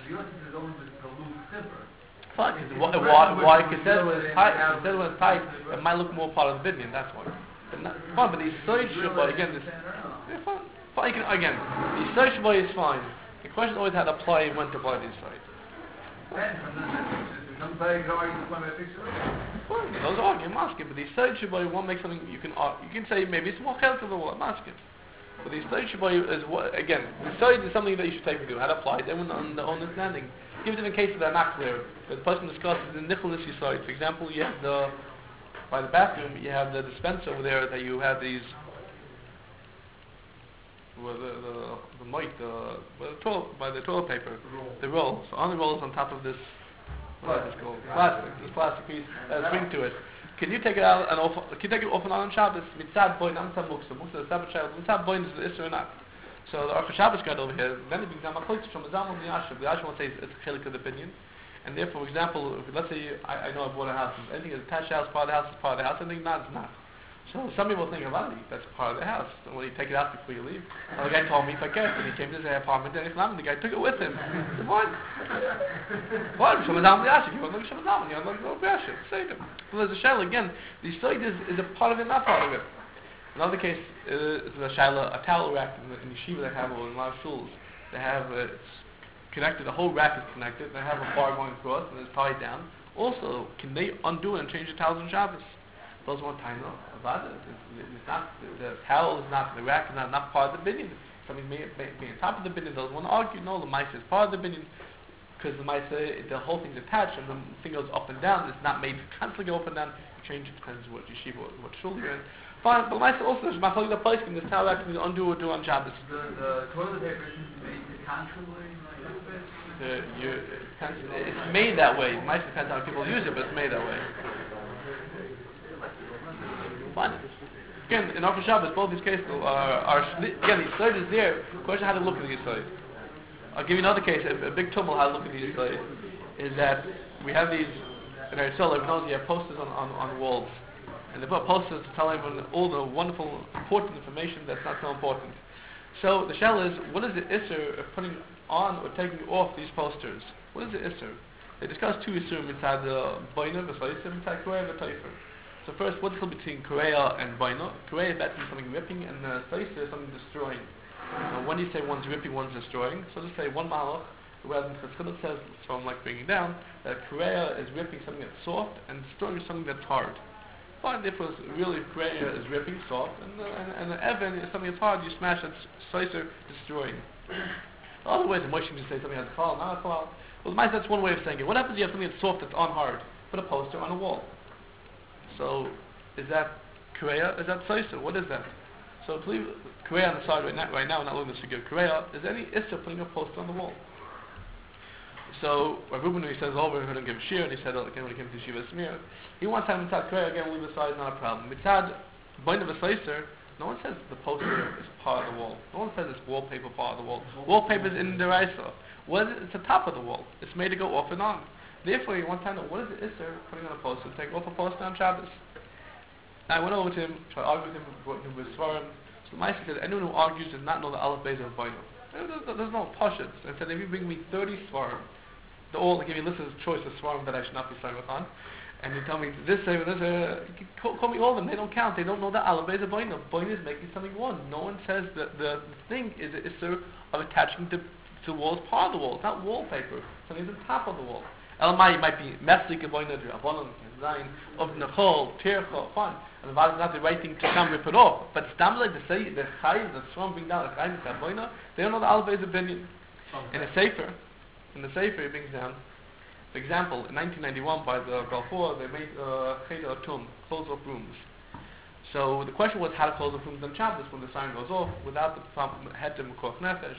Fine, why? Because when it's tight, it might look more part of the binyan. That's why. But the Yisrael Shabbat, again, fine. Again, the Yisrael Shabbat is fine. The question is always how to apply and when to apply the Yisrael. Fine, those are arguing, I'm asking. But the Yisrael Shabbat won't make something you can say maybe it's more chelik of the wall. I'm asking. But the Yisrael Shabbat is what again. The Yisrael is something that you should take into how to apply it. Everyone on their own understanding. Give it in cases that are not clear. The person discusses the Nicholas Yisrael. For example, you have by the bathroom, you have the dispenser over there that you have these. Well, the mic, by the toilet paper, the roll. So on the roll is on top of this. What is this called? This plastic piece has a ring to it. Can you take it out and off? Can you take it off and on Shabbos? Mitzad boin, not mitzad muksa. Muksa is Sabbath child. Mitzad boin is the Isser or not. So the Aruch Shabbos guy over here, then it becomes a machlokes from the Zalman the Yashav. The Yashav won't say it's a chelik of the opinion. And therefore, for example, let's say I know I bought a house. Anything is attached house, part of the house is part of the house. Anything not is not. So some people think about it, that's part of the house. So when you take it out before you leave, the guy told me if I can, and he came to his apartment and the guy took it with him. I said, what? What? You want to look at you want to look at say them. So there's a shaila again. The Yisrael is a part of it, not part of it. Another case is a shaila, a towel rack in yeshiva they have, or in a lot of schools. They have it's connected. The whole rack is connected. They have a bar going across and it's tied down. Also, can they undo it and change the towels on Shabbos? Those one time about it. It's not the towel is not the rack is not part of the binyan. Something may be on top of the binyan. Those want to argue no, the Maisa is part of the binyan because the Maisa the whole thing's attached and the thing goes up and down. It's not made to constantly go up and down. You change it depends what yeshiva what shul you're in. Fine, but the Maisa also is machalik the place and this towel rack can undo or do on Shabbos. The toilet paper is made constantly. It's made that way. It might depend on how people use it, but it's made that way. Fine. Again, in Aruch Shabbos, both these cases are again, the Yisrael is there. Question how to look at the Yisrael. I'll give you another case, a big tumult how to look at the Yisrael, is that we have these, in our Yisrael, everyone knows you have posters on the walls. And they put posters to tell everyone all the wonderful, important information that's not so important. So the shell is, what is the Isser of putting on or taking off these posters? What is the Isser? They discuss two Isser inside the Boina, the Isser inside Korea, the Taifer. So first, what's the difference between Korea and Boina? Korea is actually something ripping, and the Isser is something destroying. So when you say one's ripping, one's destroying, so to say one Malach, whereas in Chizkiah says, so I'm like bringing down, that Korea is ripping something that's soft and destroying something that's hard. Fine, therefore, really Korea is ripping soft, and the Evan is something that's hard, you smash it, Isser destroying. Other ways, in Moshe you say something has a fall, not a fall. Well, that's one way of saying it. What happens if you have something that's soft that's on hard? Put a poster on a wall. So, is that Korea? Is that Isser? What is that? So, please, Korea on the side right now, we're not looking at the figure of Korea. Is there any Isser putting a poster on the wall? So, Ruben, he says, oh, we're going to give Shir, and he said, okay, when he came to Shiva Smir, he wants to have Mitzad Korea, again, leave aside, not a problem. Mitzad, Boin of a Isser, no one says the poster is part of the wall. No one says it's wallpaper part of the wall. Wallpaper is in the Raisa. What is it? It's the top of the wall. It's made to go off and on. Therefore, you want to know, what is the Isser putting on a poster? Take off a poster on Shabbos. I went over to him, tried to argue with him, brought him with Svarim. So Maisa said, anyone who argues does not know the Aleph Beis of Boino. There's no Pashas. I said, if you bring me 30 Svarim, they'll all give you a list of choice of Svarim that I should not be Svarim on. And you tell me this sefer, call me all of them. They don't count. They don't know that aleph is a boina. Boina is making something one. No one says that the thing is a issur of attaching to walls part of the wall. It's not wallpaper. Something's on top of the wall. Elamai might be meslik a boina drabonon zayin of nechol tircha fine. And the Vaz is not the right thing to come rip it off. But it's damn like to say the chayim, the swarm bring down the chayim is a boina. They don't know the aleph is a binyan. In the sefer, it brings down. For example, in 1991 by the Balfour, they made cheder atum, close off rooms. So the question was how to close off rooms on Shabbos when the sign goes off without the hetem koch nefesh.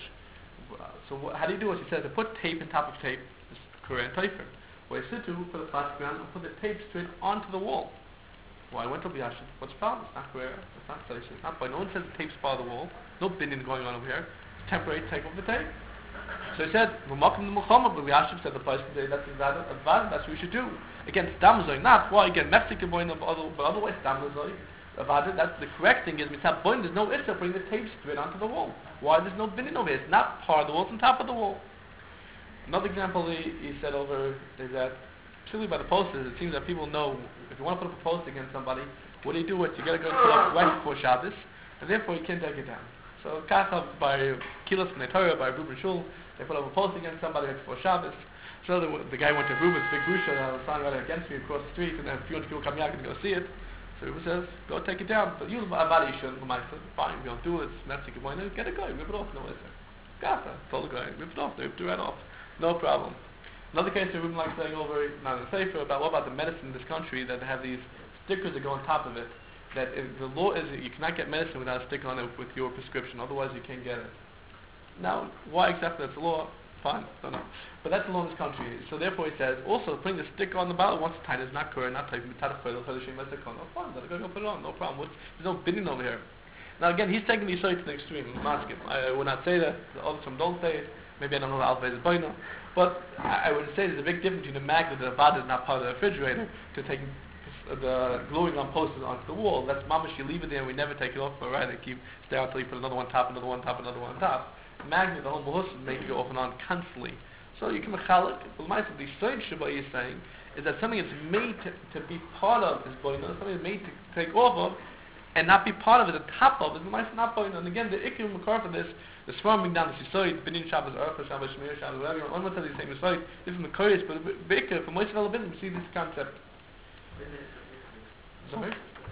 So how do you do it? He says to put tape on top of tape, this Korean taper. Where you sit to, put the plastic ground and put the tape straight onto the wall. Well, I went to Biyashim. What's the problem? It's not Korea. It's not Salish. It's not by no one says the tape's part of the wall. No binyan going on over here. It's temporary take off the tape. So he said, Muhammad but Yashib said the place today that's advanced, that's what we should do. Again, Stamazoi, not why again Mexican boy but otherwise Stamazoi about it, that's the correct thing is Mitzvah boy, there's no issue bring the tape straight onto the wall. Why there's no binyan over here? It's not part of the wall, it's on top of the wall. Another example he said over is that purely by the posters, it seems that people know if you want to put up a post against somebody, what do? You gotta go put up right before Shabbos, and therefore you can't take it down. So Kachav by Kilos and Torah by Ruben Shul, they put up a post against somebody right before Shabbos. So the guy went to Ruben's big Grusha and had a sign right against me across the street, and then a few hundred people come out and go see it. So Ruben says, go take it down. But you, Abadi, shouldn't. Fine, we don't do it. It's not sick of mine. Get a guy, rip it off. No, it's Kacha told the guy, rip it off. They ripped it right off. No problem. Another case that Ruben likes saying over, not in the Sefer, about what about the medicine in this country that have these stickers that go on top of it. That if the law is that you cannot get medicine without a sticker on it with your prescription, otherwise you can't get it. Now, why exactly that's the law? Fine, don't know. But that's the law in this country. So therefore he says, also putting the sticker on the bottle once the time is not correct, not taking the fine, let it go put it on, no problem. There's no binyan over here. Now again, he's taking the Yisrael to the extreme. I'm asking. I would not say that. The others don't say it. Maybe I don't know the alpha is boina. But I would say there's a big difference between the magnet that Avada is not part of the refrigerator to taking the gluing on posters onto the wall. That's mamash, you leave it there and we never take it off, but right, they keep stay until you put another one top, another one top, another one top. Magnet, the whole mahus is made to go off and on constantly. So you can mechalik, but the side Shabbat is saying is that something is made to be part of is boina, something is made to take off of and not be part of it, the top of it, is not boina. And again, the ikkim makar for this, the swarming down the Sisoid, Binyan Shabbos, Arfa Shabbos, Shmir Shabbos, whatever, on one side the same Sisoid, different Makarias, but Beker, for most of the Binyan, we see this concept. Sorry?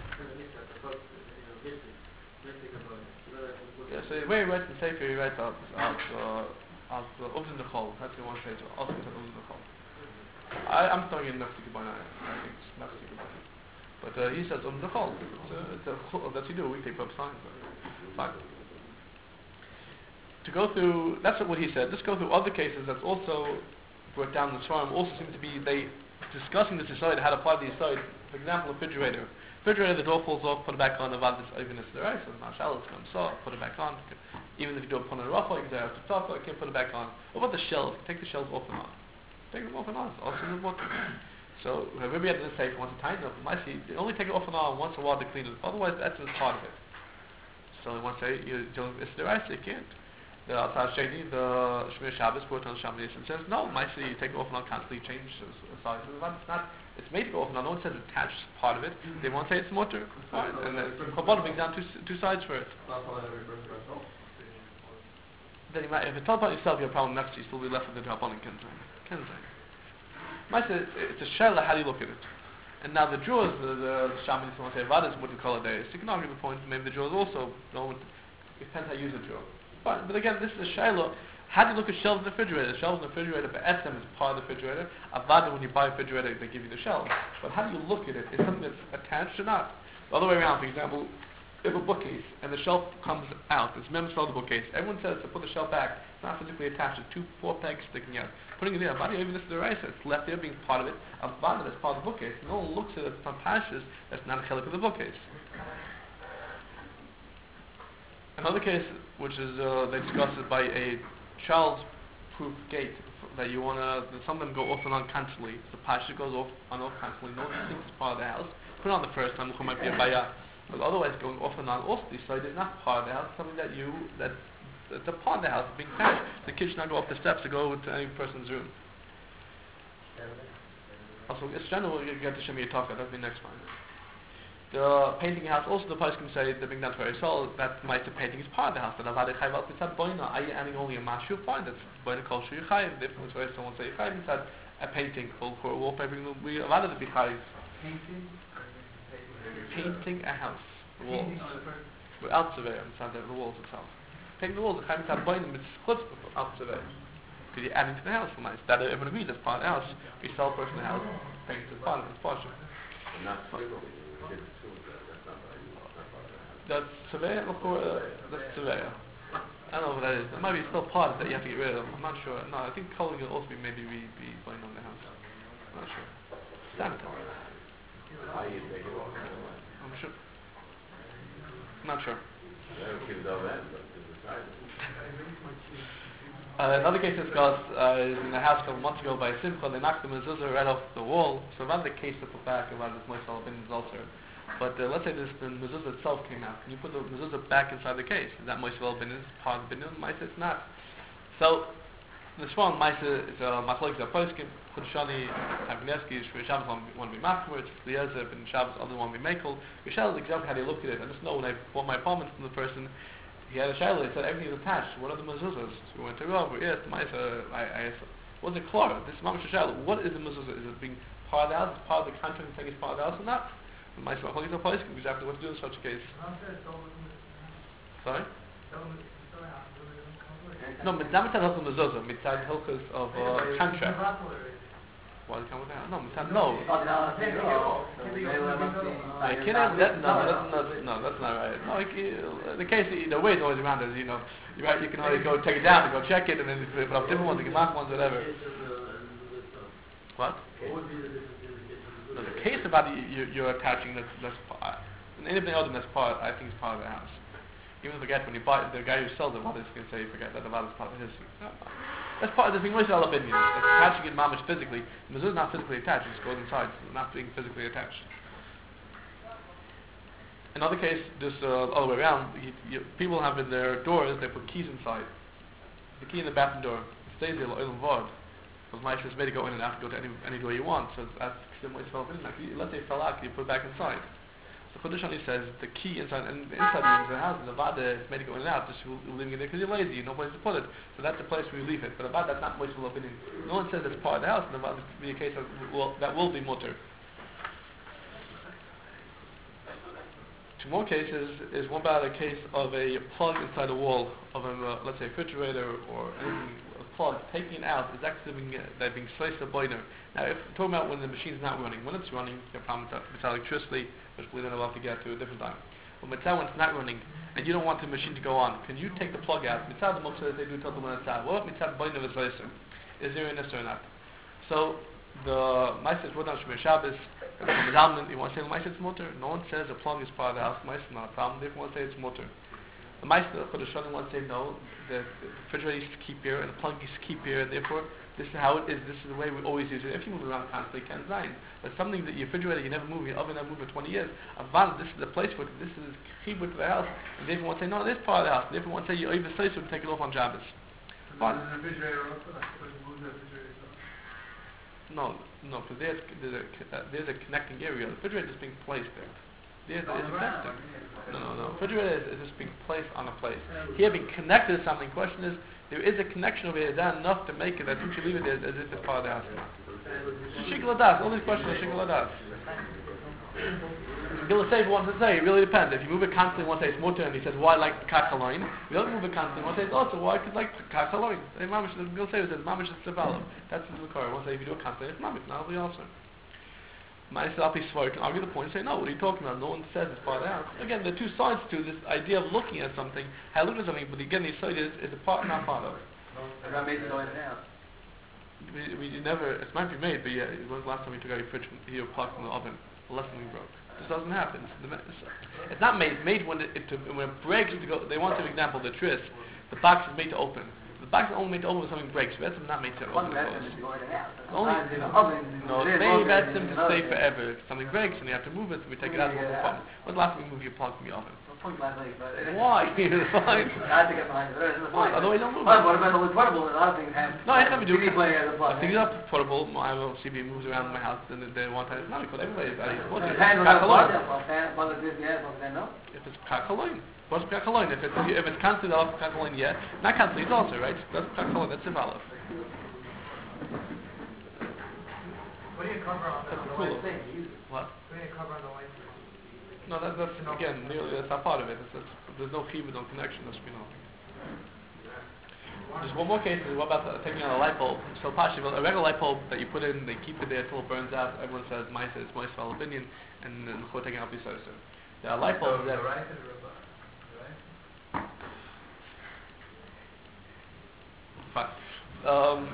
Yeah, so the way he writes in Sefer, he writes out Uvzin Nechol, that's the one page, also Uvzin Nechol. I'm throwing in Nefti Kibbana, I think it's Nefti Kibbana. But he says Uvzin Nechol, that's you do, we take up signs. Fine. To go through, that's what he said, just go through other cases that's also brought down the Svarim, also seems to be, they discussing this aside, how to apply the aside. For example, a refrigerator, the door falls off, put it back on, even if the rice, so mashal is comes off, put it back on. Even if you do it upon a rafa, you can say after tafa, you can put it back on. What about the shelves? Take the shelves off and on. Take them off and on. It's also the water. So maybe at this stage, once it's tightened up, I see you only take it off and on once a while to clean it. Otherwise, that's just part of it. So once you don't, it's the rice, you can't. The Al-Tad Sheni, the Shmir Shabbos, brought on Shabbos, and says, no, you take it off and on constantly, change the size of the one. It's not, it's made to go off and on. No one says attached part of it. They won't say it's motor. Fine. And then Chabad brings down two sides for it. Then you might, if it's all about yourself, you have a problem next to you, still be left with the Drabonim Kenzai. It's a shella, how do you look at it? And now the drawers, the Shabbos, want to say, Vadas wouldn't call it there. So you can argue the point, maybe the drawers also don't, it depends how you use the drawer. Fine. But again, this is a shayla. How do you look at shelves in the refrigerator? The shelves in the refrigerator, but SM is part of the refrigerator. Avada, when you buy a refrigerator, they give you the shelves. But how do you look at it? Is something that's attached or not? The other way around, for example, if a bookcase and the shelf comes out, it's members of the bookcase. Everyone says to put the shelf back. It's not physically attached. There's 4 pegs sticking out. Putting it there, Avada, even this is the rice. It's left there being part of it. Avada, that's part of the bookcase. No one looks at it from pashas. That's not a chelik of the bookcase. Another case, which is they discuss it by a child-proof gate that you want to, some of them go off and on constantly. The pasha goes off and off constantly. No one thinks it's part of the house. Put it on the first time, it might be a bayah. But otherwise, going off and on also decided it's not part of the house. Something that's a part of the house, being attached. The kids should not go up the steps to go to any person's room. Also, it's general, you get to show me a talk, that'll be next one. The painting a house, also the post can say, the big not very soul, that might the painting is part of the house. And Avada Chayv Al Mitzad Boina, are you adding only a mashu? Fine, that's Boina Kosher Chayv. The difference where someone say Chayv Mitzad, a painting, for a wallpaper, we Avada to be Chayv. Painting a house, the walls. Without survey, the walls itself. Painting the walls, the Chayv Mitzad Boina, it's chutz without survey. Because you're adding to the house for nice. That everyone agrees, that's part of the house. We sell a person the house, paint is part of it, it's portion. Not That's surveyor, that's surveyor. I don't know what that is. It might be still part of that you have to get rid of. I'm not sure. No, I think culling will also be maybe be playing on the house. I'm not sure. Sanitary. I'm sure. I'm not sure. Another case discussed is in the house a couple months ago by Simcha. They knocked the mezuzah right off the wall. So about the case to put back, about this Moisel opinions also. But let's say the mezuzah itself came out. Can you put the mezuzah back inside the case? Is that Moisel opinion is part of the opinion? Maisa it's not. So the Shmuel Maisa is a machlokes of poskim. Chudshani, Agneski, Shabbos want to be machmer. It's Eliezer and Shabbos other one to be makel. Rishel is exactly how they look at it. I just know when I bought my apartment from the person. He had a shiloh, he said everything is attached. What are the mezuzahs? So we went to Rav, yes, the Maisa, I wasn't clear. This is mamash shiloh. What is the mezuzah? Is it being part of the house? Is part of the contract saying it's part of the house or not? The Maisa Machlokes of poskim exactly what to do in such a case. Sorry? No, mitzad hilchos mezuzah, mitzad hilchos of contract. Why did it come with that? No, mitzad no. No, that's not right. No, the case, the way it's always around is, you can always go take it down and go check it, and then put up different ones, the gemach ones, whatever. What? No, the case about you're attaching, that's part. And anything other than that's part, I think is part of the house. Even forget when you buy the guy who sells it, what is going to say? Forget that the value is part of his. That's part of the thing. Most all opinions. It's attaching it mamish physically. The mezuzah is not physically attached. It goes inside. It's not being physically attached. Another case, just all the way around. People have in their doors. They put keys inside. The key in the bathroom door stays there. Oil and vod. Because my is made to go in and out to go to any door you want. So that's similar to self-opinion. Let's say it fell out. You put it back inside. So Chudshani says the key inside and the inside rooms of the house, the vada is made to go in and out. Just you're leaving it there because you're lazy, you know where to put it. So that's the place where you leave it. But about that's not much of an opinion. No one says it's part of the house, and the vada be a case of that will be mutter. Two more cases is one about a case of a plug inside the wall of a let's say refrigerator or anything. A plug taking it out is actually being sliced a boiler. Now, if we're talking about when the machine's not running, when it's running, you have a problem with electricity, which we don't have to get to a different time. But mitzvah when it's not running, and you don't want the machine to go on, can you take the plug out? Mitzvah the most says they do tell them when it's out. What if mitzvah boiler is laser? Is there a necessary or not? So the Meister is wrote down Shemir Shabbos. You want to say the Meister it's motor? No one says the plug is part of the house. Meister is not a problem. They want to say it's motor. The Meister for the Shadon wants to say no. The refrigerator used to keep here and the plug used to keep here. Therefore, this is how it is. This is the way we always use it. If you move around constantly, can't design. But something that your refrigerator you never move, your oven never moved for 20 years. This is the place for it. This is chibur to the house. And they want to say no, this part of the house. They want to say you even say so to take it off on Shabbos. No, because there's a connecting area. The refrigerator is being placed there. There's a connecting. No. Refrigerator is just being placed on a place. Here being connected to something. Question is, there is a connection over here. Is that enough to make it that since you leave it there as if it's part of the house? Shikla das. All these questions are shikla das. Gila Sefer wants to say, it really depends. If you move it constantly, one says it's mutter, and he says, why like kakaloin? If you don't move it constantly, one says also, why could like kakaloin? Gila Sefer says, mamish is developed. That's the car. One says, if you do it constantly, it's mamish, not only also. Myself, he swore, can argue the point and say, no, what are you talking about? No one says it's part of the house. Again, there are two sides to this idea of looking at something, how to look at something, but again, the side is a part, not part of it. It's not made to go in and out. We never, it might be made, but yeah, when was the last time we took out your fridge from here, plugged in the oven? The less something broke. This doesn't happen. It's not made. It's made when it breaks to go. They want, for example, the tris. The box is made to open. The box is only made to open when something breaks. That's not made to open. Only it's made to stay forever. If something breaks and you have to move it, so we take it out. When's the last time we move your plug from your oven? point last night, but Why? Fine. I had to get behind it. It's fine. Although I don't move. What about the portable? A lot of things have. No, I have to do. CD player as a plug. I pick it up portable. I will see if it moves around my house. Then they want to. No, because everybody is Depends on the plug. Well, this, yeah, well, then no. If it's Kakaloin. What's Kakaloin? If it's cancelled off Kakaloin, yeah. Not cancelled, it's also, right? That's Kakaloin, that's Sivalov. What do you cover on the Cool. white thing? What? What do you cover on the white thing? No, that's again, that's not part of it. There's no chiyuv, no connection, that's you know. There's one more case, what about taking out a light bulb? So Pashi, a regular light bulb that you put in, they keep it there until it burns out, everyone says, it's my opinion, and then we're taking out the source. There are light bulbs that... Fine.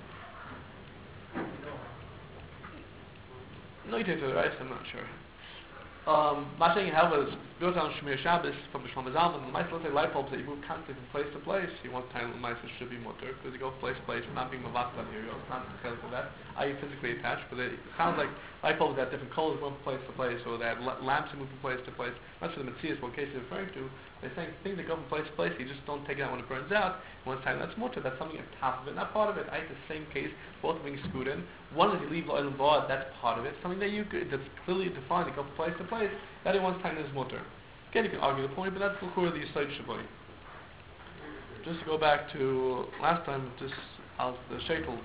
No, you take to the rice, I'm not sure. My saying, however, is built on Shemir Shabbos from the Shlomo Zalman. The mice, let's say light bulbs that you move constantly from place to place. You want to tell the mice it should be mutter because you go from place to place, not being mavak on here. It's not because of that. Are you physically attached? But it sounds like light bulbs that have different colors move from place to place, or they have lamps that move from place to place. That's what the Metzias, what case they're referring to. They're saying things that go from place to place, you just don't take it out when it burns out. One time that's mutter, that's something on top of it, not part of it. I have the same case, both being screwed in. One is you leave oil and bar, that's part of it. Something that that's clearly defined, you go from place to place. That in one's time is mutter. Again, you can argue the point, but that's the core of the Yisrael Shabbai. Just to go back to last time, just as the Shetels.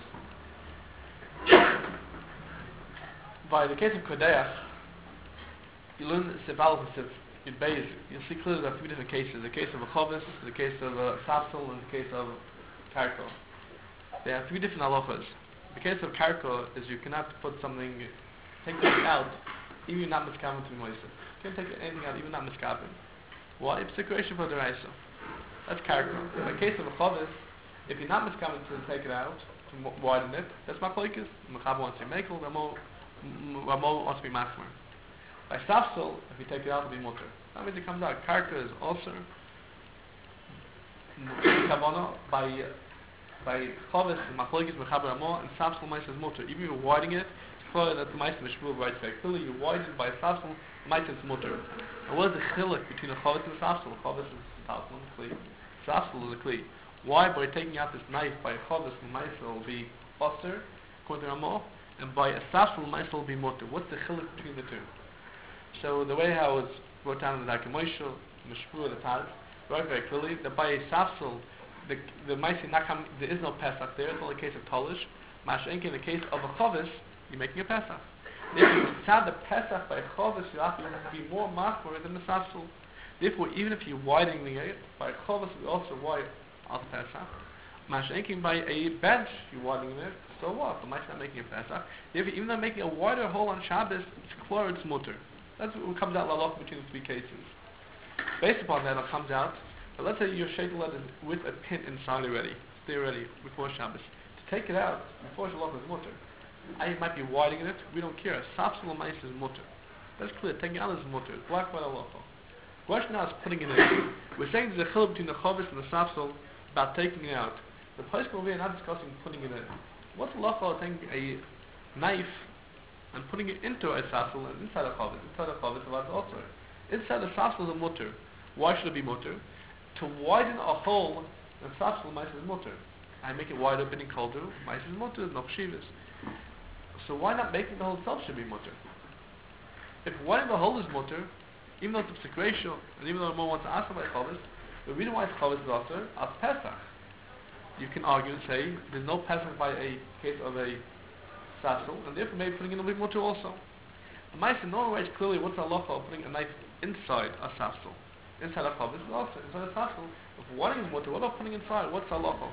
By the case of Kodeach, you learn Sival and Siv. You'll see clearly there are three different cases. The case of a Chovis, the case of a Safsel, and the case of Karko. There are three different halachas. The case of Karko is you cannot put something, take something out, even not miskaven to Moisa. You can't take anything out, even not miskaven. Why? It's a creation for the Raisa. That's Karko. In the case of a Chovis, if you're not miskaven to take it out, to widen it, that's Machlokes. Mechaber wants to be Mekel, Ramo wants to be Machmer. By Safsel, if you take it out, it'll be mutter. That means it comes out. Karka is also Kavana by Chovis, Machlokes, Mechaber, Ramo, and Safsel Mice is mutter. Even if you're widening it, it's clear that the Mice in the Shmuel writes very clearly. You widen it by Safsel, Mice is mutter. And what is the chiluk between a Chovis and a Safsel? Chovis is Safsel and Kli. Safsel is a Kli. Why? By taking out this knife by a Chovis, the Mice will be Osir, according to Ramo, and by a Safsel, Mice will be mutter. What's the chiluk between the two? So the way how it's wrote down in the Darkei Moshe, in the Shpur, the Taz, wrote very clearly that by a Safsel, the Maisi Nakam, there is no Pesach there, it's only a case of Tolish. Mashenki, in the case of a Chovis, you're making a Pesach. If you sound the Pesach by a Chovis, you have to be more machmer than the Safsel. Therefore, even if you're widening it, by a Chovis, we also wide out Pesach. Mashenki, by a bench, you're widening it, so what? The Maisi not making a Pesach. Therefore, even though making a wider hole on Shabbos, it's clear, it's mutter. That's what comes out lalach between the three cases. Based upon that, it comes out. But let's say your shaitel is with a pin inside already, it's there already before Shabbos. To take it out before Shalach is mutter. I might be widening it. We don't care. Safsel L'mais is mutter. That's clear. Taking it out is mutter. It's black by halacha. The question now is putting it in. We're saying there's a chiluk between the chavis and the safsel about taking it out. The place where we're not discussing putting it in. What's the halacha of taking a knife and putting it into a safsel and inside a chavis? Inside a chavis, about also. Inside the safsel is a mutter. Why should it be mutter? To widen a hole in safsel, mais is mutter. I make it wider, bending colder, mais is mutter, no chshivas. So why not making the hole itself should be mutter? If widening the hole is mutter, even though it's a secretio, and even though the more wants to ask about chavis, the reason why it's chavis is also as Pesach. You can argue and say there's no Pesach by a case of a safsel, and therefore maybe putting in a bit mutter also. The mais in no way is clearly what's the halacha of putting a knife inside a safsel. Inside a chavis is also inside a safsel. If widening is mutter, what about putting inside? What's the halacha?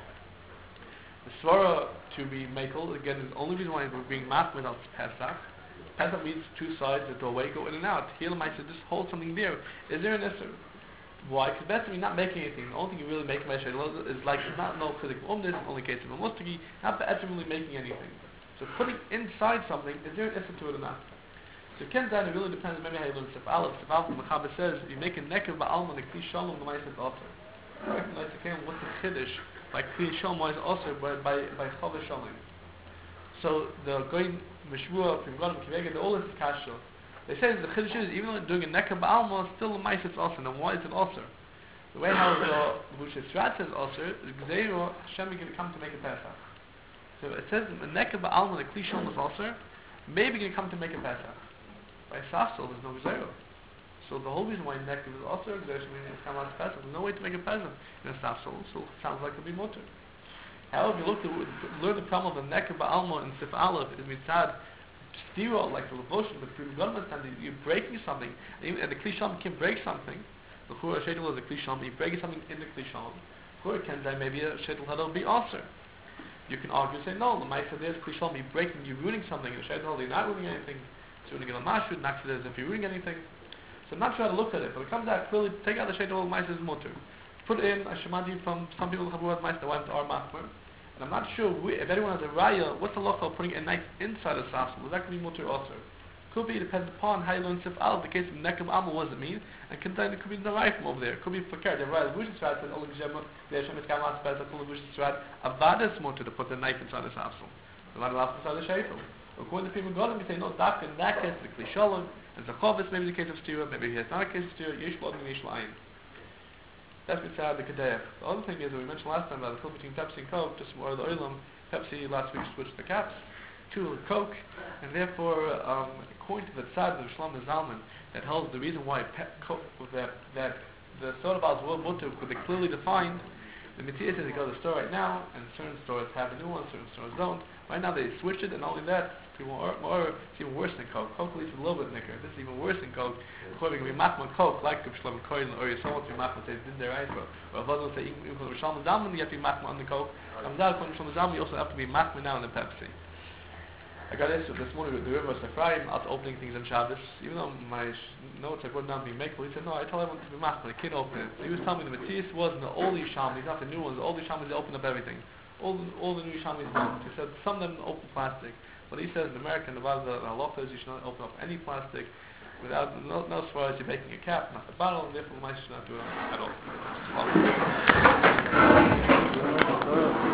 The svara to be makel, again, is the only reason why we're being mapped without Pesach. Pesach means two sides, the doorway go in and out. Here, I said, just hold something there. Is there an issue? Why? Because basically you're not making anything. The only thing you really make is like, it's not no physical this is only case of a mustagi, not really making anything. So putting inside something, is there an issue to it or not? So it comes down, it really depends on maybe how you learn Sif Aleph. Sif Aleph, the Mechaber says, you make a nekev ba'alma, the kli shalom, the ma'iset also. Recognize again what's the chiddush by kli shalom is also by chavis shalom. So the going mishvua from Gadol Kivega, the oldest kasha. They say that the Chiddush is, even though doing a Necker Ba'alma, still a Mice it's also. Now why is it also? The way how the Bush's Shvat says also, the Gzeiro, Hashem is going to come to make a Pesach. So it says the Necker Ba'alma, the Klishon is also, maybe going to come to make a Pesach. By Safsel, there's no Gzeiro. So the whole reason why Necker is also Gzeiro, meaning it's come out of Pesach, there's no way to make a Pesach in a Safsel, so it sounds like it'll be Mutter. However, if you look to learn the problem of the Necker Ba'alma in Sif Aleph, is Mitzad, Stiro, like the Levoshim, but through the government, and you're breaking something, and the Klishon can break something. The Chura Sheitel is a Klishon, you're breaking something in the Klishon. Chura can then maybe a Sheitel Hadal be also. You can argue, say, no, the Maisa there's Klishon, you're breaking, you're ruining something, in the Sheitel you're not ruining anything, it's ruining a Mashu, not as if you're ruining anything. So I'm not sure how to look at it, but it comes out clearly, take out the Sheitel Maisa is Mutter. Put in a Shemadi from some people who have Maisa that went to our Machmer. And I'm not sure if anyone has a raya, what's the law of putting a knife inside a safsel? Is that going to be mutter also? Could be, it depends upon how you learn Sif Al. The case of Nekem Amal, what does it mean? And contain, it could be the knife from over there. It could be fakir. The raya, the Bush's Shvat says, Olim Gemma, the Hashem is Kamat Spez, the Bush's Shvat, Avadas mutter to put the knife inside the safsel. The man laughs inside the sheitel. According to people Golim, you say, no, Dafka, in that case, the Klisholim, and Zachovis, maybe the case of Stira, maybe he has not a case of Stira, Yesh Lodin, Yesh Lain. That's beside the Kedef. The other thing is, that we mentioned last time about the Kul between Pepsi and Coke, just more of the Oilam. Pepsi last week switched the caps to Coke, and therefore, according to the Tzad of Shlomo Zalman, that holds the reason why Coke, that the soda bottles were mutter, because they clearly defined. The Matthias says you go to the store right now, and certain stores have a new one, certain stores don't. Right now they switched it, and not only that, people more it's even worse than Coke. Coke at least is a little bit nicker. This is even worse than Coke. According to Machman Coke, like Rav Shlomo Kohen, or someone to Machman says didn't they right, or if others say even for Shlomo Zalman you have to be Machman on the Coke. According to Shlomo Zalman you also have to be Machman now in the Pepsi. I got this morning with the River Ephraim after opening things on Shabbos. Even though my notes I put down being makeful, he said, no, I tell everyone to be machman, I can't open it. So he was telling me the Matthias was in the old Yishalmis, not the new ones. The old Yishalmis, they open up everything. All the new Yishalmis don't. He said, some of them open plastic. But he says in America, Nevada, the halacha is you should not open up any plastic without, no as far as you're making a cap, not the bottle, and therefore the mice should not do it at all.